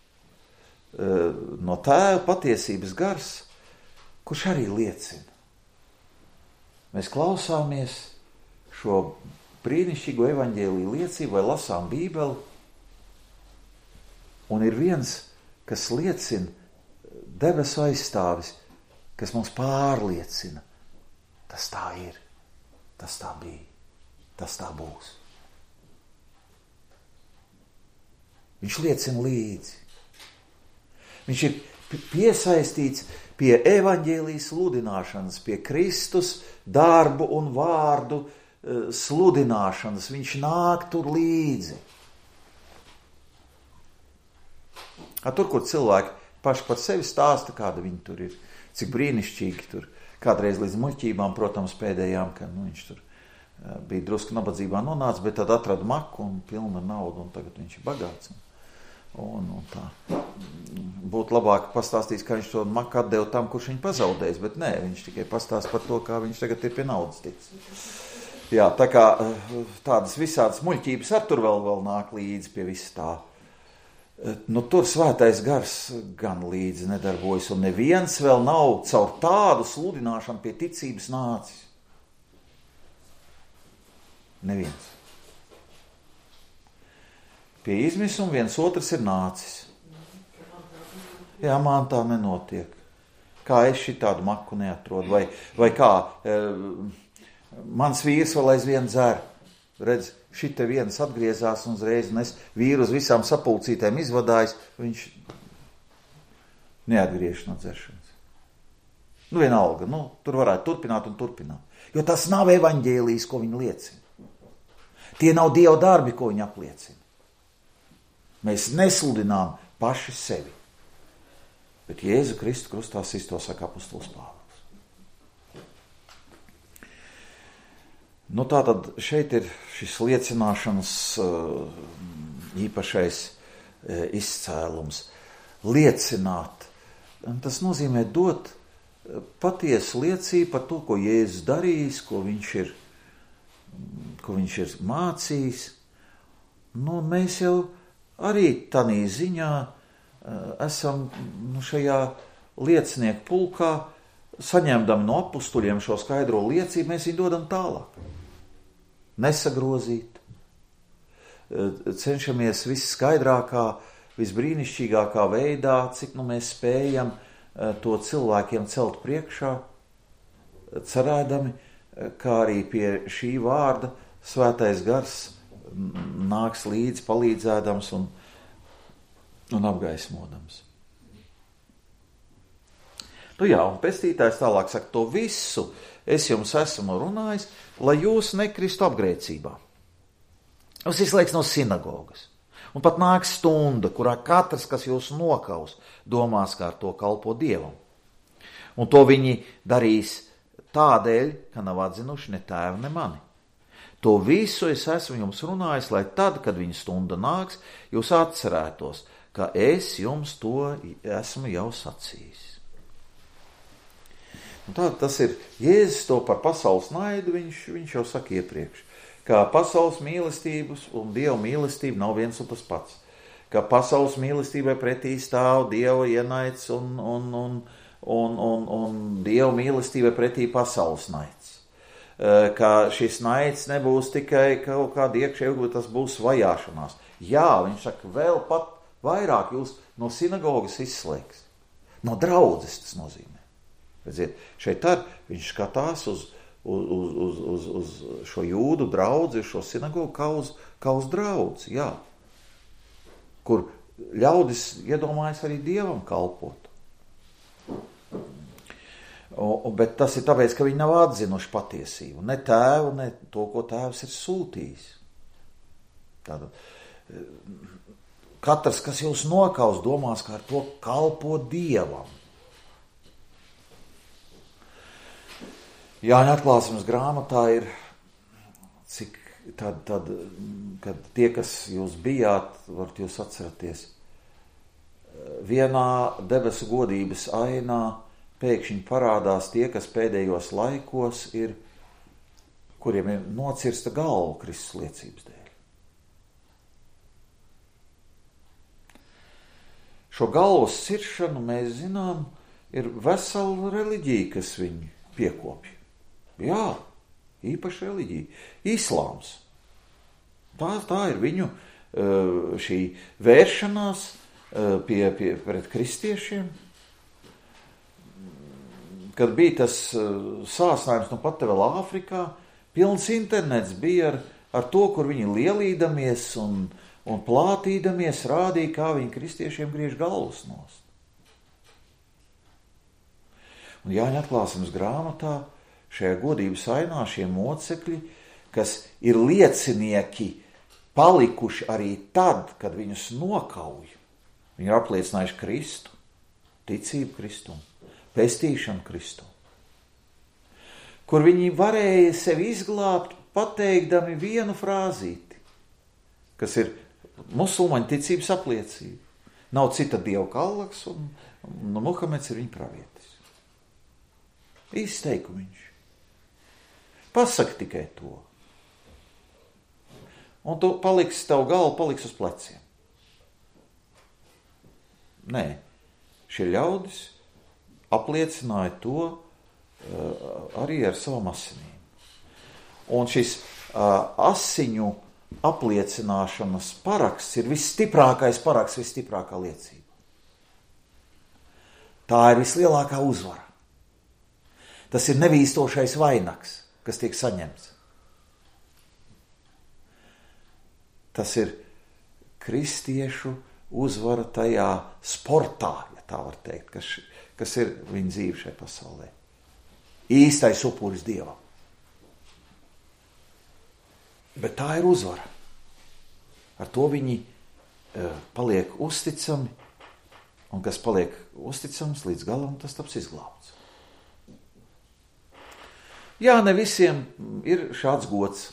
Speaker 1: no Tēva patiesības gars, kurš arī liecina. Mēs klausāmies šo brīnišķīgo evaņģēliju liecību vai lasām Bībeli, un ir viens, kas liecina, debesu aizstāvis, kas mums pārliecina. Tas tā ir, tas tā bija, tas tā būs. Viņš liecina līdzi. Viņš ir piesaistīts pie evaņģēlijas sludināšanas, pie Kristus darbu un vārdu sludināšanas, viņš nāk tur līdzi. Tur, kur cilvēki paši par sevi stāsta, kāda viņi tur ir, cik brīnišķīgi tur. Kādreiz līdz muļķībām, protams, pēdējām, ka nu, viņš tur bija drusku nabadzībā nonācis, bet tad atrada maku un pilna naudu, un tagad viņš ir bagāts. Un, un tā. Būtu labāk pastāstīt, kā viņš to maku atdeva tam, kurš viņu pazaudējis, bet nē, viņš tikai pastāst par to, kā viņš tagad ir pie naudas ticis. Jā, tā kā tādas visādas muļķības ar tur vēl, vēl nāk līdzi pie viss tā. Nu, tur svētais gars gan līdzi nedarbojas, un neviens vēl nav caur tādu sludināšanu pie ticības nācis. Neviens. Pie izmisuma viens otrs ir nācis. Jā, man tā nenotiek. Kā es šitādu maku neatrodu, vai, vai kā e, mans vīrs vēl aizvien dzer. Redz, šite viens atgriezās un uzreiz, un es vīru uz visām sapulcītēm izvadājis, viņš neatgriež no dzeršanas. Nu, vienalga, nu, tur varētu turpināt un turpināt. Jo tas nav evaņģēlijs, ko viņi liecina. Tie nav Dieva darbi, ko viņi apliecina. Mēs nesludinām paši sevi. Bet Jēzu Kristu krustā sisto, saka apostols Pāvils. Nu, tātad šeit ir šis liecināšanas īpašais izcēlums. Liecināt. Tas nozīmē dot patiesu liecību par to, ko Jēzus darījis, ko viņš ir, ko viņš ir mācījis. Nu, mēs jau arī tādā ziņā esam nu, šajā liecinieku pulkā, saņemdam no apustuļiem šo skaidro liecību, mēs viņu dodam tālāk. Nesagrozīt. Cenšamies visskaidrākā, visbrīnišķīgākā veidā, cik nu mēs spējam to cilvēkiem celt priekšā, cerēdami, kā arī pie šī vārda svētais gars nāks līdzi, palīdzēdams un, un apgaismodams. Nu jā, un pestītājs tālāk saka, to visu es jums esmu runājis, lai jūs nekristu apgrēcībā. Jūs izslēgs no sinagogas. Un pat nāk stunda, kurā katrs, kas jūs nokaus, domās, kā ar to kalpo Dievam. Un to viņi darīs tādēļ, ka nav atzinuši ne tēvu, ne mani. To visu es esmu jums runājis, lai tad, kad viņa stunda nāks, jūs atcerētos, ka es jums to esmu jau sacījis. Un tā, tas ir Jēzus to par pasaules naidu, viņš, viņš jau saka iepriekš, ka pasaules mīlestības un Dieva mīlestība nav viens un tas pats, ka pasaules mīlestībai pretī stāv Dieva ienaids un, un, un, un, un, un Dieva mīlestībai pretī pasaules naids, ka šis naids nebūs tikai kaut kāda iekšēja, bet tas būs vajāšanās. Jā, viņš saka, vēl pat vairāk jūs no sinagogas izslēgs, no draudzes tas nozīmē. Redziet, šeit ar viņš skatās uz, uz, uz, uz, uz šo jūdu draudzi, šo sinagogu kā uz, kā uz draudzi, jā. Kur ļaudis iedomājas arī Dievam kalpot. O, bet tas ir tāpēc, ka viņi nav atzinuši patiesību, ne tēvu, ne to, ko tēvs ir sūtījis. Tātad, katrs, kas jūs nokaus, domās, kā ar to kalpo Dievam. Jāņa atklāsmes grāmatā ir, cik tad, tad, kad tie, kas jūs bijāt, varat jūs atceraties, vienā debesu godības ainā pēkšņi parādās tie, kas pēdējos laikos ir, kuriem ir nocirsta galva Kristus liecības dēļ. Šo galvas ciršanu mēs zinām, ir vesela reliģija, kas viņu piekopja. Jā, īpaši reliģija. Islāms. Tā, tā ir viņu šī vēršanās pie, pie, pret kristiešiem. Kad bija tas sāsnājums, nu pat te vēl Āfrikā, pilns internets bija ar, ar to, kur viņi lielīdamies un, un plātīdamies rādīja, kā viņi kristiešiem griež galvas nost. Un Jāņa atklāsmes grāmatā šajā godības ainā šie mocekļi, kas ir liecinieki palikuši arī tad, kad viņus nokauj. Viņi ir apliecinājuši Kristu, ticību Kristum, pestīšanu Kristum, kur viņi varēja sevi izglābt, pateikdami vienu frāzīti, kas ir musulmaņu ticības apliecība. Nav cita dieva kā Allahs, un, un Muhameds ir viņa pravietis. Īsts teikumiņš. Pasaki tikai to. Un tu paliks, tavu galvu paliks uz pleciem. Nē, šie ļaudis apliecināja to uh, arī ar savam asinīm. Un šis uh, asiņu apliecināšanas paraksts ir visstiprākais paraksts, visstiprākā liecība. Tā ir vislielākā uzvara. Tas ir nevīstošais vainags, kas tiek saņemts. Tas ir kristiešu uzvara tajā sportā, ja tā var teikt, kas, kas ir viņa dzīve šajā pasaulē. Īstais upuris Dievam. Bet tā ir uzvara. Ar to viņi uh, paliek uzticami, un kas paliek uzticams līdz galam, tas taps izglābts. Jā, ne visiem ir šāds gods.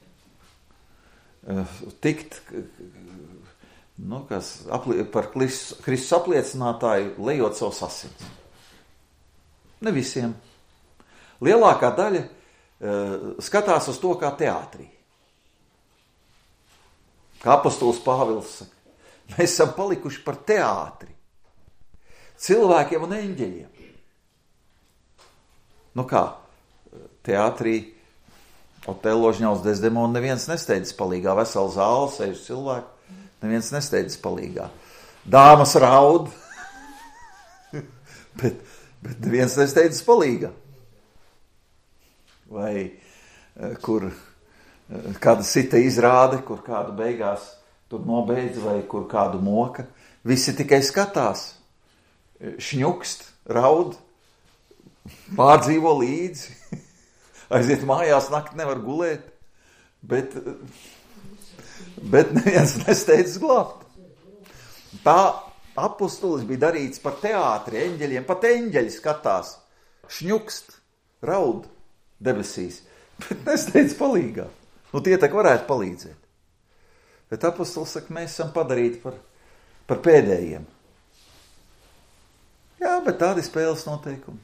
Speaker 1: Uh, tikt nu, kas, aplie, par Kristus apliecinātāju lejot savus asins. Ne visiem. Lielākā daļa uh, skatās uz to kā teātrī. Kā apostols Pāvils saka, mēs esam palikuši par teātri. Cilvēkiem un eņģeļiem. Nu kā, teātrī Otello, Žņauts, Desdemona neviens nesteidzas palīgā. Vesela zāle, sēž cilvēki, neviens nesteidzas palīgā. Dāmas raud, bet, bet neviens nesteidzas palīgā. Vai kur kāda sita izrāde, kur kādu beigās tur nobeidz, vai kur kādu moka. Visi tikai skatās, šņukst, raud, pārdzīvo līdzi, aiziet mājās, nakti nevar gulēt, bet, bet neviens nesteidzas glābt. Tā apustulis bija darīts par teātri, eņģeļiem, pat eņģeļi skatās, šņukst, raud debesīs, bet nesteidz palīgā. Nu, tie tak varētu palīdzēt. Bet apostols saka, mēs esam padarīti par, par pēdējiem. Jā, bet tādi spēles noteikumi.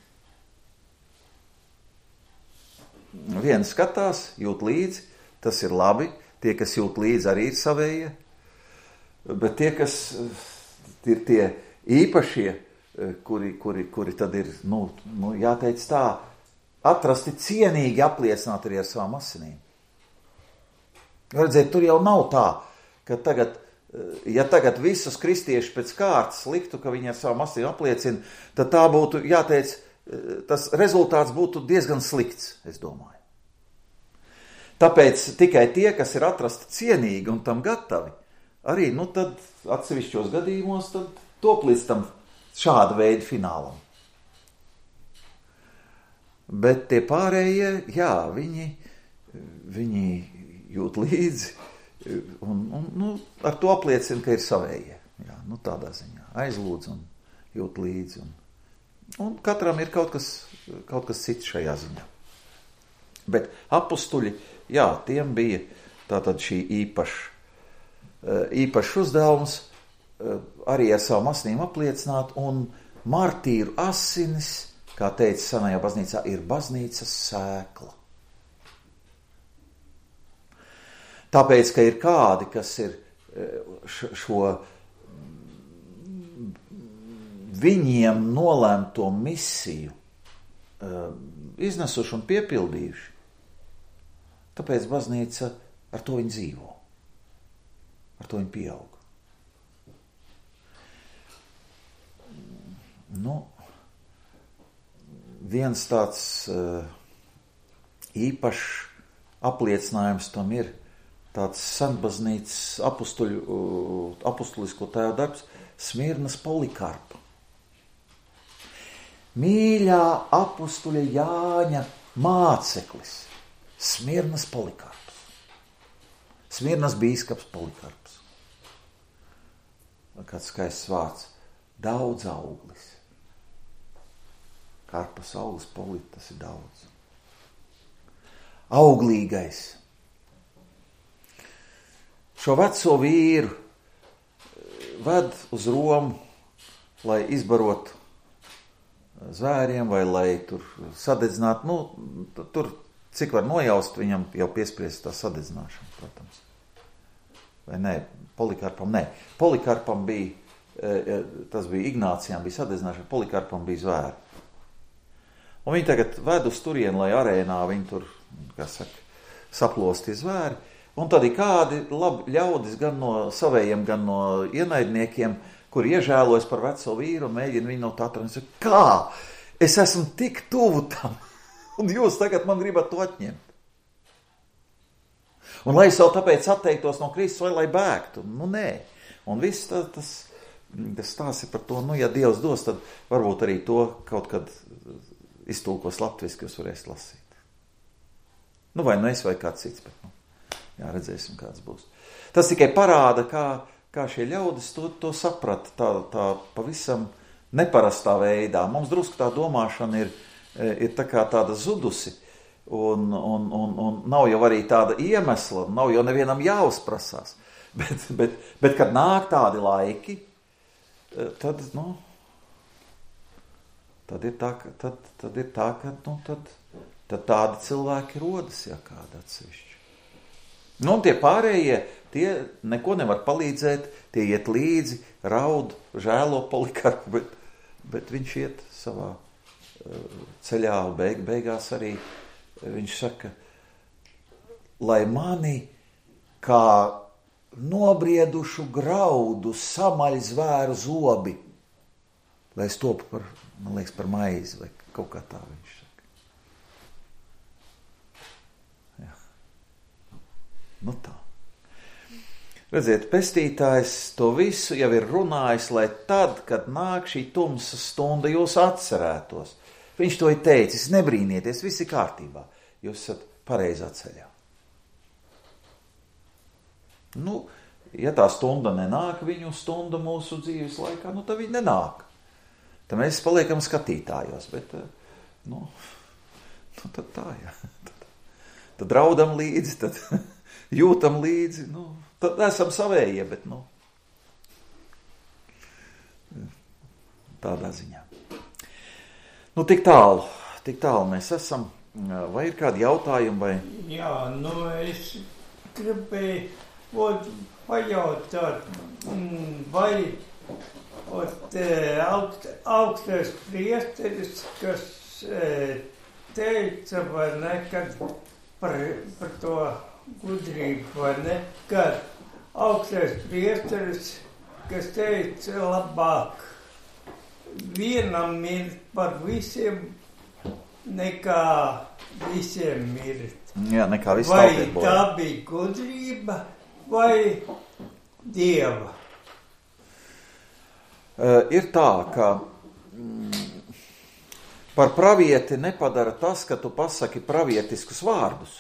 Speaker 1: Viens skatās, jūt līdzi, tas ir labi. Tie, kas jūt līdzi, arī ir savējie. Bet tie, kas ir tie īpašie, kuri, kuri, kuri tad ir, nu, nu, jāteic tā, atrasti cienīgi apliecināt arī ar savām asinīm. Redzēt, tur jau nav tā, ka tagad, ja tagad visus kristiešus pēc kārtas liktu, ka viņi ar savu asinīm apliecina, tad tā būtu, jāteic, tas rezultāts būtu diezgan slikts, es domāju. Tāpēc tikai tie, kas ir atrasti cienīgi un tam gatavi, arī, nu tad atsevišķos gadījumos tad top līdz tam šāda veida finālam. Bet tie pārējie, jā, viņi, viņi jūt līdzi, un, un nu, ar to apliecina, ka ir savējie. Jā, nu tādā ziņā. Aizlūdz un jūt līdzi. Un, un katram ir kaut kas, kaut kas cits šajā ziņā. Bet apustuļi, jā, tiem bija tātad šī īpaša, īpašs uzdevums arī ar savu asinīm apliecināt, un martīru asinis, kā teica senajā baznīcā, ir baznīcas sēkla. Tāpēc, ka ir kādi, kas ir šo viņiem nolēmto misiju iznesuši un piepildījuši, tāpēc baznīca ar to viņi dzīvo, ar to viņi pieaug. Nu, viens tāds īpašs apliecinājums tam ir tāds senbaznīcas apustuļu, apustulisko tēvu darbs, Smirnas Polikarpa. Mīļā apustuļa Jāņa māceklis, Smirnas Polikarps. Smirnas bīskaps Polikarps. Kāds skaists vārds. Daudz auglis. Karpas auglis, Polita, tas ir daudz. Auglīgais. Šo veco vīru ved uz Romu, lai izbarotu zvēriem vai lai tur sadedzinātu. Nu, tur, cik var nojaust, viņam jau piespriest tā sadedzināšana, protams. Vai nē, Polikarpam nē. Polikarpam bija, tas bija Ignācijām, bija sadedzināšana, Polikarpam bija zvēri. Un viņi tagad ved uz turienu, lai arēnā viņi tur, kā saka, saplostie zvēri. Un tad ir kādi labi ļaudis gan no savējiem, gan no ienaidniekiem, kur iežēlojas par veco vīru un mēģina viņu no tā atrunāt. Kā? Es esmu tik tuvu tam, un jūs tagad man gribat to atņemt. Un lai es vēl tāpēc atteiktos no Kristus, vai lai bēgtu? Nu, nē. Un viss tas, tas, tas stāsts ir par to, nu, ja Dievs dos, tad varbūt arī to kaut kad iztulkos latviski, jūs varēsiet lasīt. Nu, vai nu es, vai kāds cits, bet, nu, jā, redzēsim, kāds būs. Tas tikai parāda, kā, kā šie ļaudis to, to saprata tā, tā pavisam neparastā veidā. Mums drusku tā domāšana ir, ir tā kā tāda zudusi, un, un, un, un nav jau arī tāda iemesla, nav jau nevienam jāuzprasās. Bet, bet, bet kad nāk tādi laiki, tad, nu, tad ir tā, ka, tad, tad ir tā, ka, nu, tad, tad tādi cilvēki rodas, ja kāda atsevišķi. Nu, un tie pārējie, tie neko nevar palīdzēt, tie iet līdzi, raud, žēlo Polikarpu, bet, bet viņš iet savā uh, ceļā, beig, beigās arī viņš saka, lai mani kā nobriedušu graudu samaļ zvēru zobi, lai es topu par, man liekas, par maizi, vai kaut kā tā viņš saka. Nu tā. Redziet, pestītājs to visu jau ir runājis, lai tad, kad nāk šī tumsa stunda, jūs atcerētos. Viņš to ir teicis, nebrīnieties, viss ir kārtībā. Jūs esat pareizā ceļā. Nu, ja tā stunda nenāk, viņu stunda mūsu dzīves laikā, nu tad viņa nenāk. Tad mēs paliekam skatītājos, bet, nu, nu tad tā, jā. Tad, tad raudam līdzi, tad jūtam līdzi, nu, tad esam savējie, bet, nu, tādā ziņā. Nu, tik tālu, tik tālu mēs esam. Vai ir kādi jautājumi, vai?
Speaker 3: Jā, nu, es gribēju ot, pajautāt, vai ot, augst, augstais priesteris, kas teica, vai ne, kad par, par to gudrību, vai ne, kad augstais priesteris, kas teica labāk vienam mirt par visiem, nekā visiem mirt.
Speaker 1: Jā, nekā viss
Speaker 3: vai
Speaker 1: tautiet bojā.
Speaker 3: Tā bija gudrība, vai Dieva?
Speaker 1: Uh, ir tā, ka mm, par pravieti nepadara tas, ka tu pasaki pravietiskus vārdus.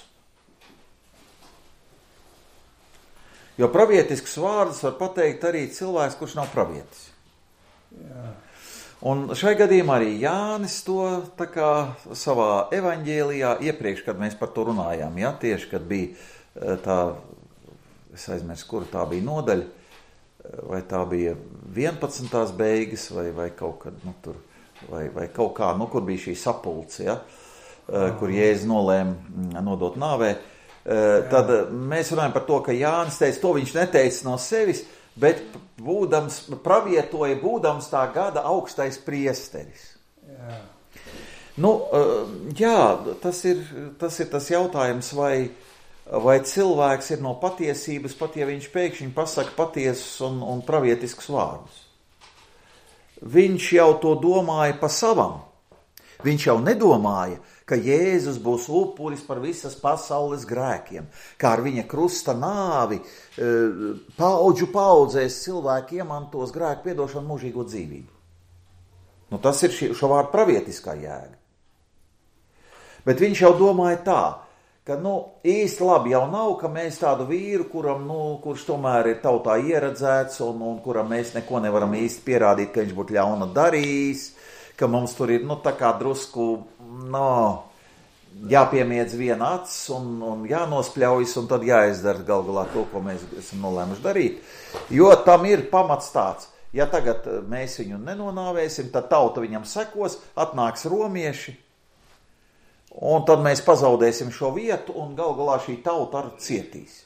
Speaker 1: Jo pravietiskus vārdus var pateikt arī cilvēks, kurš nav pravietis.
Speaker 3: Jā.
Speaker 1: Un šai gadījumā arī Jānis to tā kā savā evaņģēlijā, iepriekš, kad mēs par to runājām, ja, tieši, kad bija tā, es aizmirsu, kura tā bija nodaļa, vai tā bija vienpadsmitās beigas, vai, vai kaut kad, nu, tur, vai, vai kaut kā, nu, kur bija šī sapulce, ja, kur Jēzus nolēma nodot nāvē, tad mēs runājam par to, ka Jānis teica, to viņš neteica no sevis, bet būdams, pravietoja, būdams tā gada augstais priesteris.
Speaker 3: Jā.
Speaker 1: Nu, jā, tas ir tas, ir tas jautājums, vai, vai cilvēks ir no patiesības, pat ja viņš pēkšņi pasaka patiesus un, un pravietiskus vārdus. Viņš jau to domāja pa savam. Viņš jau nedomāja, ka Jēzus būs upuris par visas pasaules grēkiem, kā ar viņa krusta nāvi paudžu paudzēs cilvēki iemantos grēku piedošanu mūžīgo dzīvību. Nu, tas ir šī, šo vārdu pravietiskā jēga. Bet viņš jau domāja tā, ka, nu, īsti labi jau nav, ka mēs tādu vīru, kuram, nu, kurš tomēr ir tautā ieredzēts un, un kuram mēs neko nevaram īsti pierādīt, ka viņš būtu ļauna darījis, ka mums tur ir, nu, tā kā drusku, no, jāpiemiedz viena acis un, un jānospļaujas un tad jāizdara gal galā to, ko mēs esam nolēmuši darīt. Jo tam ir pamats tāds. Ja tagad mēs viņu nenonāvēsim, tad tauta viņam sekos, atnāks romieši, un tad mēs pazaudēsim šo vietu, un gal galā šī tauta arī cietīs.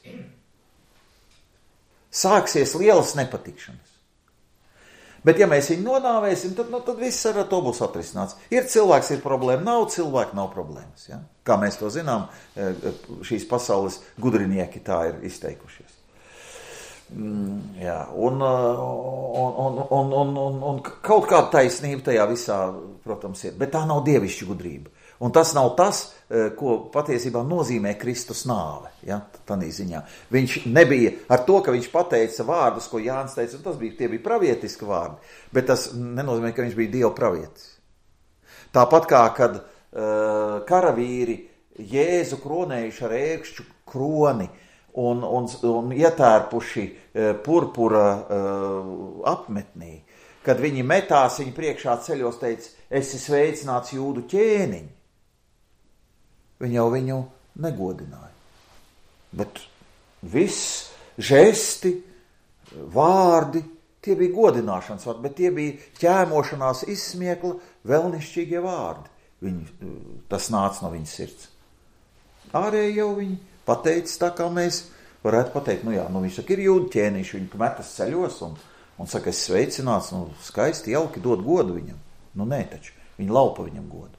Speaker 1: Sāksies lielas nepatikšanas. Bet ja mēs viņu nonāvēsim, tad, nu, tad viss ar to būs atrisināts. Ir cilvēks, ir problēma, nav cilvēki, nav problēmas. Ja? Kā mēs to zinām, šīs pasaules gudrinieki tā ir izteikušies. Mm, jā, un, un, un, un, un, un, un kaut kāda taisnība tajā visā, protams, ir, bet tā nav dievišķa gudrība. Un tas nav tas, ko patiesībā nozīmē Kristus nāve, ja, tādā ziņā. Viņš nebija ar to, ka viņš pateica vārdus, ko Jānis teica, un tas bija, tie bija pravietiski vārdi, bet tas nenozīmē, ka viņš bija Dieva pravietis. Tāpat kā, kad uh, karavīri Jēzu kronējuši ar ērkšķu kroni, Un, un, un ietērpuši purpura uh, apmetnī, kad viņi metās, viņi priekšā ceļos teica, esi sveicināts jūdu ķēniņ. Viņi jau viņu negodināja. Bet viss, žesti, vārdi, tie bija godināšanas vārdi, bet tie bija ķēmošanās izsmiekla vēlnišķīgie vārdi. Viņi, tas nāca no viņas sirds. Ārēji jau viņi pateicis tā, kā mēs varētu pateikt, nu jā, nu viņš saka, ir jūdu ķēniņš, viņi metas ceļos un, un saka, es sveicināts, nu skaisti, jauki, dod godu viņam. Nu nē, taču, viņi laupa viņam godu.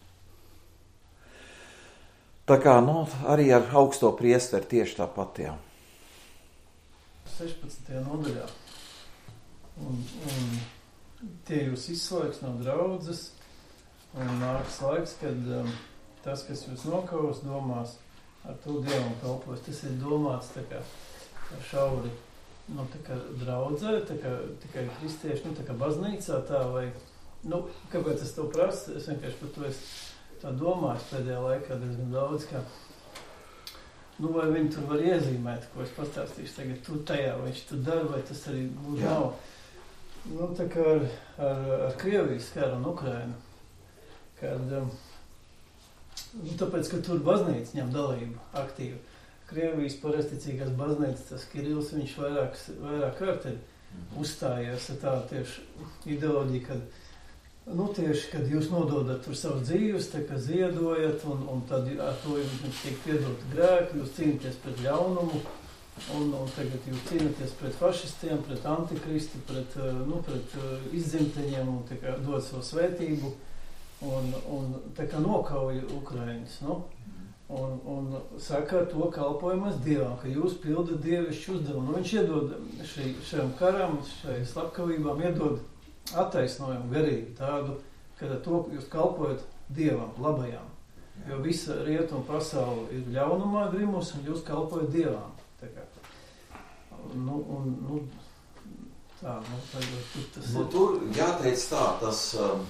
Speaker 1: Tā kā, nu, arī ar augsto priesteri tieši tāpat, jā.
Speaker 4: sešpadsmitajā nodaļā. Un, un tie jūs izslēgs no draudzes, un nāks laiks, kad um, tas, kas jūs nokaus, domās, ar to Dievam kalpos. Tas ir domāts tā kā šauri, nu, tā kā draudzē, tā kā tikai kristieši, nu, tā kā baznīcā tā, vai, nu, kāpēc es to prasu, es vienkārši par to es tā domāju pēdējā laikā diezgan daudz, ka, nu, vai viņi tur var iezīmēt, ko es pastāstīšu tagad, tu tajā, vai viņš tur dara, vai tas arī gluži nav. Nu, tā kā ar, ar, ar Krievijas karu un Ukrainu, kad, um, nu, tāpēc, ka tur baznīca ņem dalību aktīvi. Krievijas pareizticīgās baznīcas, tas Kirils, viņš vairāk, vairāk kārt ir uzstājies ar tā tieši ideoloģiju, kad, nu, tieši, kad jūs nododat tur savus dzīves, tā kā ziedojat, un, un tad ar to jums tiek piedot grēki, jūs cīnaties pret ļaunumu, un, un tagad jūs cīnaties pret fašistiem, pret antikristu, pret, nu, pret izzimteņiem, un tā kā dod savu svētību. Un, un tā kā nokauja Ukraiņus, nu, un, un saka to kalpojumas Dievam, ka jūs pildat dievišķu uzdevumu. Nu, viņš iedod šī, šajam karam, šai slepkavībām, iedod attaisnojumu garīgi tādu, ka to jūs kalpojat Dievam, labajām. Jo visa rietuma pasaule ir ļaunumā grimus, un jūs kalpojat Dievam. Tā kā, nu, un, nu, tā, nu, tagad tur tas
Speaker 1: nu,
Speaker 4: ir.
Speaker 1: Tur jāteic tā, tas... Um...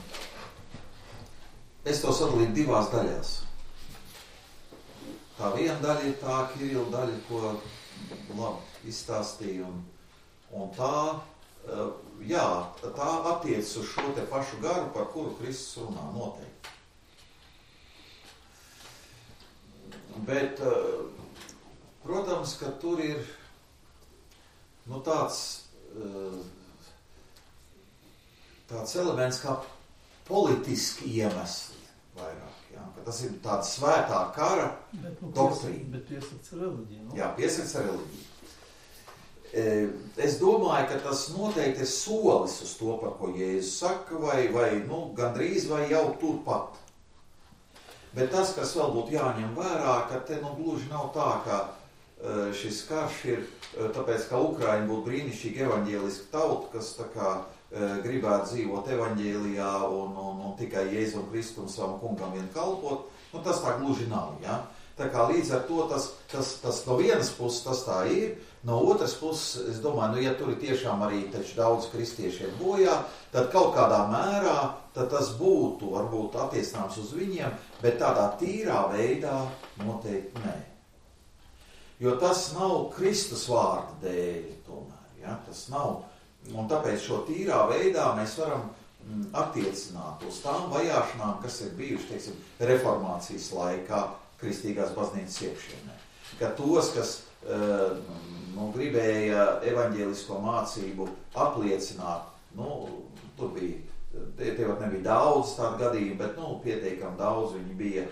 Speaker 1: Es to sadalīju divās daļās. Tā viena daļa ir tā Kirila daļa, ko labi izstāstīja, un, un tā, jā, tā attiec uz šo te pašu garu, par kuru Kristus runā noteikti. Bet, protams, ka tur ir, nu, tāds, tāds elements kā politiski iemesli vairāk, jā, ka tas ir tāda svētā kara
Speaker 4: bet, nu,
Speaker 1: doktrīna.
Speaker 4: Bet piesakts ar reliģiju, nu?
Speaker 1: Jā, piesakts ar reliģiju. Es domāju, ka tas noteikti ir solis uz to, par ko Jēzus saka, vai, vai nu, gandrīz vai jau turpat. Bet tas, kas vēl būtu jāņem vērā, ka te nu gluži nav tā, ka šis karš ir, tāpēc, ka Ukraiņa būtu brīnišķīgi evaņģēliska tauta, kas tā kā gribētu dzīvot evaņģēlijā un, un, un tikai Jēzum Kristum savam kungam vien kalpot, nu tas tā gluži nav, ja? Tā kā līdz ar to tas, tas, tas no vienas puses tas tā ir, no otras puses, es domāju, nu, ja tur ir tiešām arī taču daudz kristiešiem bojā, tad kaut kādā mērā tad tas būtu varbūt attiecināms uz viņiem, bet tādā tīrā veidā noteikti nē. Jo tas nav Kristus vārda dēļ tomēr, ja? Tas nav, un tāpēc šo tīrā veidā mēs varam attiecināt uz tām vajāšanām, kas ir bijuši, teiksim, reformācijas laikā kristīgās baznīcas iekšienē. Ka tos, kas uh, nu, gribēja evaņģēlisko mācību apliecināt, nu, tur bija, tie, tie vēl nebija daudz tādu gadījumu, bet, nu, pietiekami daudz viņi bija,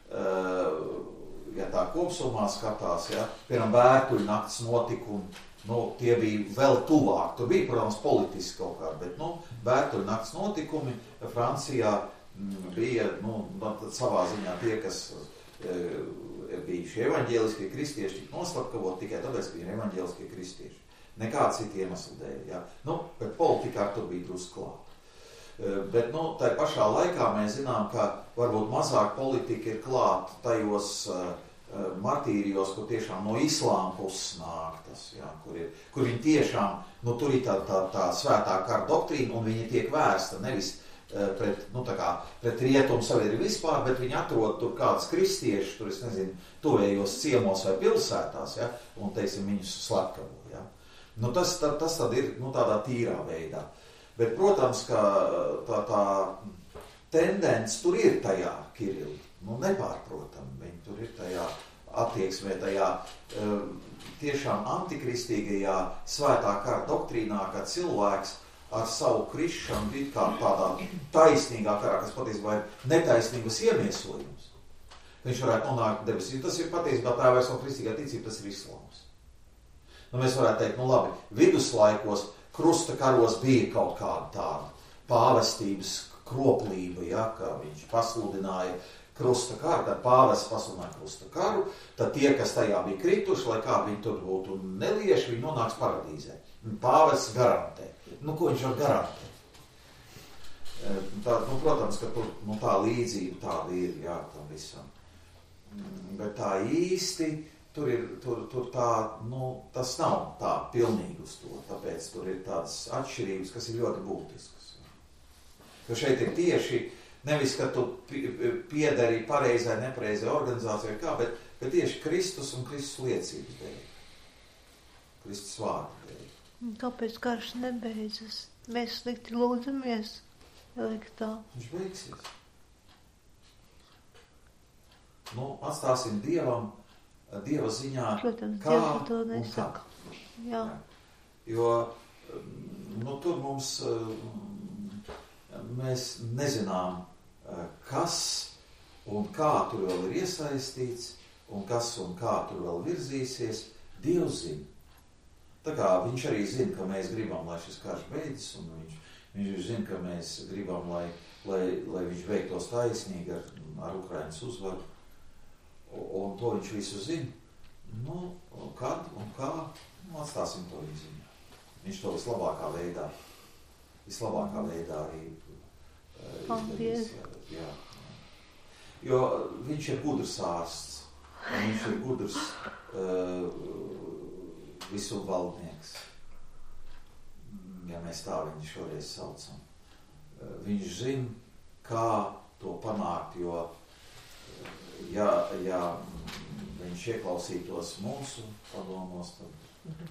Speaker 1: uh, ja tā kopsumā skatās, ja, piemēram, Vērtuļu nakts notikumi, nu, tie bija vēl tuvāk. Tur bija, protams, politiski kaut kā, bet, nu, Vērtuļu nakts notikumi Francijā m, bija, nu, savā ziņā tie, kas e, bija šie evaņģēliskie kristieši, tika noslapkavot tikai tāpēc, ka bija evaņģēliskie kristieši. Nekā citu iemeslu dēļ, jā. Nu, bet politikā tur bija drusku klāt. E, bet, nu, tai pašā laikā mēs zinām, ka varbūt mazāk politika ir klāt tajos uh, martīrijos, kur tiešām no islāma puses nāk tas, jā, kur, ir, kur viņi tiešām, nu tur ir tā, tā, tā svētā kara doktrīna, un viņi tiek vērsta nevis uh, pret, nu tā kā, pret rietumu sabiedrību vispār, bet viņi atrod tur kādus kristiešus, tur es nezinu, tuvējos ciemos vai pilsētās, ja, un, teiksim, viņus slepkavo, ja. Nu tas, tā, tas tad ir, nu tādā tīrā veidā. Bet, protams, ka tā, tā tendence tur ir tajā, Kirili. Nu, nepārprotam, viņi tur ir tajā attieksmē, tajā uh, tiešām antikristīgajā svētā kara doktrīnā, ka cilvēks ar savu krišanu ir kā tādā taisnīgā karā, kas patiesībā ir netaisnīgas iemiesojums. Viņš varētu nonākt debesīs. Tas ir patiesībā tā vairs no kristīgā ticība, tas ir islāms. Nu, mēs varētu teikt, nu labi, viduslaikos krusta karos bija kaut kāda tāda pāvestības kroplība, ja, ka viņš pasludināja krusta karu, tad pāvests pasludināja krusta karu, tad tie, kas tajā bija krituši, lai kā viņi tur būtu nelieši, viņi nonāks paradīzē. Pāvests garantē. Nu, ko viņš var garantēt? Tā, nu, protams, ka tur nu, tā līdzība tāda ir, jā, tam visam. Bet tā īsti, tur ir, tur, tur tā, nu, tas nav tā pilnīgi uz to, tāpēc tur ir tādas atšķirības, kas ir ļoti būtiskas. Jo šeit ir tieši nevis, ka tu piedari pareizai, nepareizai organizācijai, kā, bet, bet tieši Kristus un Kristus liecības dēļ. Kristus vārdu dēļ.
Speaker 2: Kāpēc karš nebeidzas? Mēs slikti lūdzamies, liek tā.
Speaker 1: Viņš beigsies. Nu, atstāsim Dievam, Dieva ziņā,
Speaker 2: Protams,
Speaker 1: kā
Speaker 2: Dievs to
Speaker 1: un
Speaker 2: nesaka.
Speaker 1: kā.
Speaker 2: Jā.
Speaker 1: Jo, nu, tur mums... Mēs nezinām, kas un kā tur vēl ir iesaistīts, un kas un kā tur vēl virzīsies. Dievs zina. Tā kā viņš arī zina, ka mēs gribam, lai šis karš beidzas, un viņš, viņš zina, ka mēs gribam, lai, lai, lai viņš beigtos taisnīgi ar, ar Ukrainas uzvaru, un, un to viņš visu zina. Nu, kad un kā, nu, atstāsim to viņa ziņā. Viņš to vislabākā veidā, vislabākā veidā arī
Speaker 2: Paldies.
Speaker 1: Jā, jā. Jo viņš ir gudrs ārsts, un viņš ir gudrs uh, visu valdnieks, ja mēs tā viņu šoreiz saucam. Uh, viņš zina, kā to panākt, jo uh, ja, ja viņš ieklausītos mūsu padomos, tad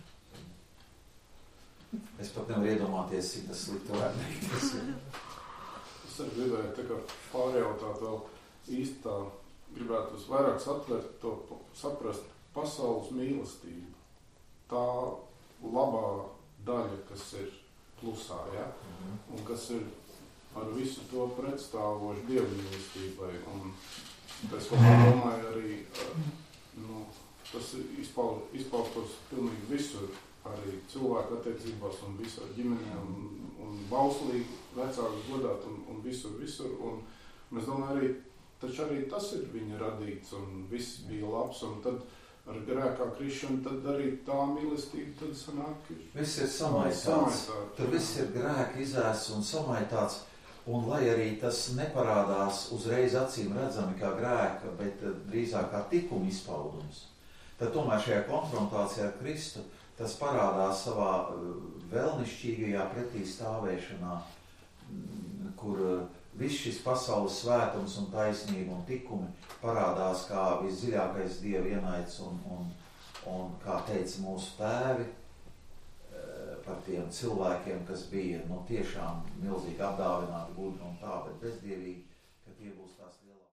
Speaker 1: es pat nevaru iedomāties, cik tas slikti varētu neikties.
Speaker 5: Es arī gribēju tā kā pārjautāt vēl īsti tā, gribētu vairāk atvērt to, saprast pasaules mīlestību. Tā labā daļa, kas ir plusā, ja? Mm-hmm. Un kas ir ar visu to pretstāvoši dievmīlestībai. Un es kaut kā domāju arī, nu, tas izpaud, izpaustos pilnīgi visur, arī cilvēku attiecībās un visā ģimenē un, un bauslīgi vecākus godāt un, un visur, visur. Un mēs domājam arī, taču arī tas ir viņa radīts un viss bija labs. Un tad ar grēkā krišanu tad arī tā mīlestība tad sanāk.
Speaker 1: Viss ir samaitāts. Tur viss ir grēki izēsts un samaitāts. Un lai arī tas neparādās uzreiz acīm redzami kā grēka, bet drīzāk kā tikuma izpaudums, tad tomēr šajā konfrontācijā ar Kristu tas parādās savā vēlnišķīgajā pretī stāvēšanā, kur viss šis pasaules svētums un taisnība un tikumi parādās kā visdziļākais Dieva ienaids un, un, un kā teica mūsu tēvi, par tiem cilvēkiem, kas bija nu, tiešām milzīgi apdāvināti, gudri un tā, bet bezdievīgi, ka tie būs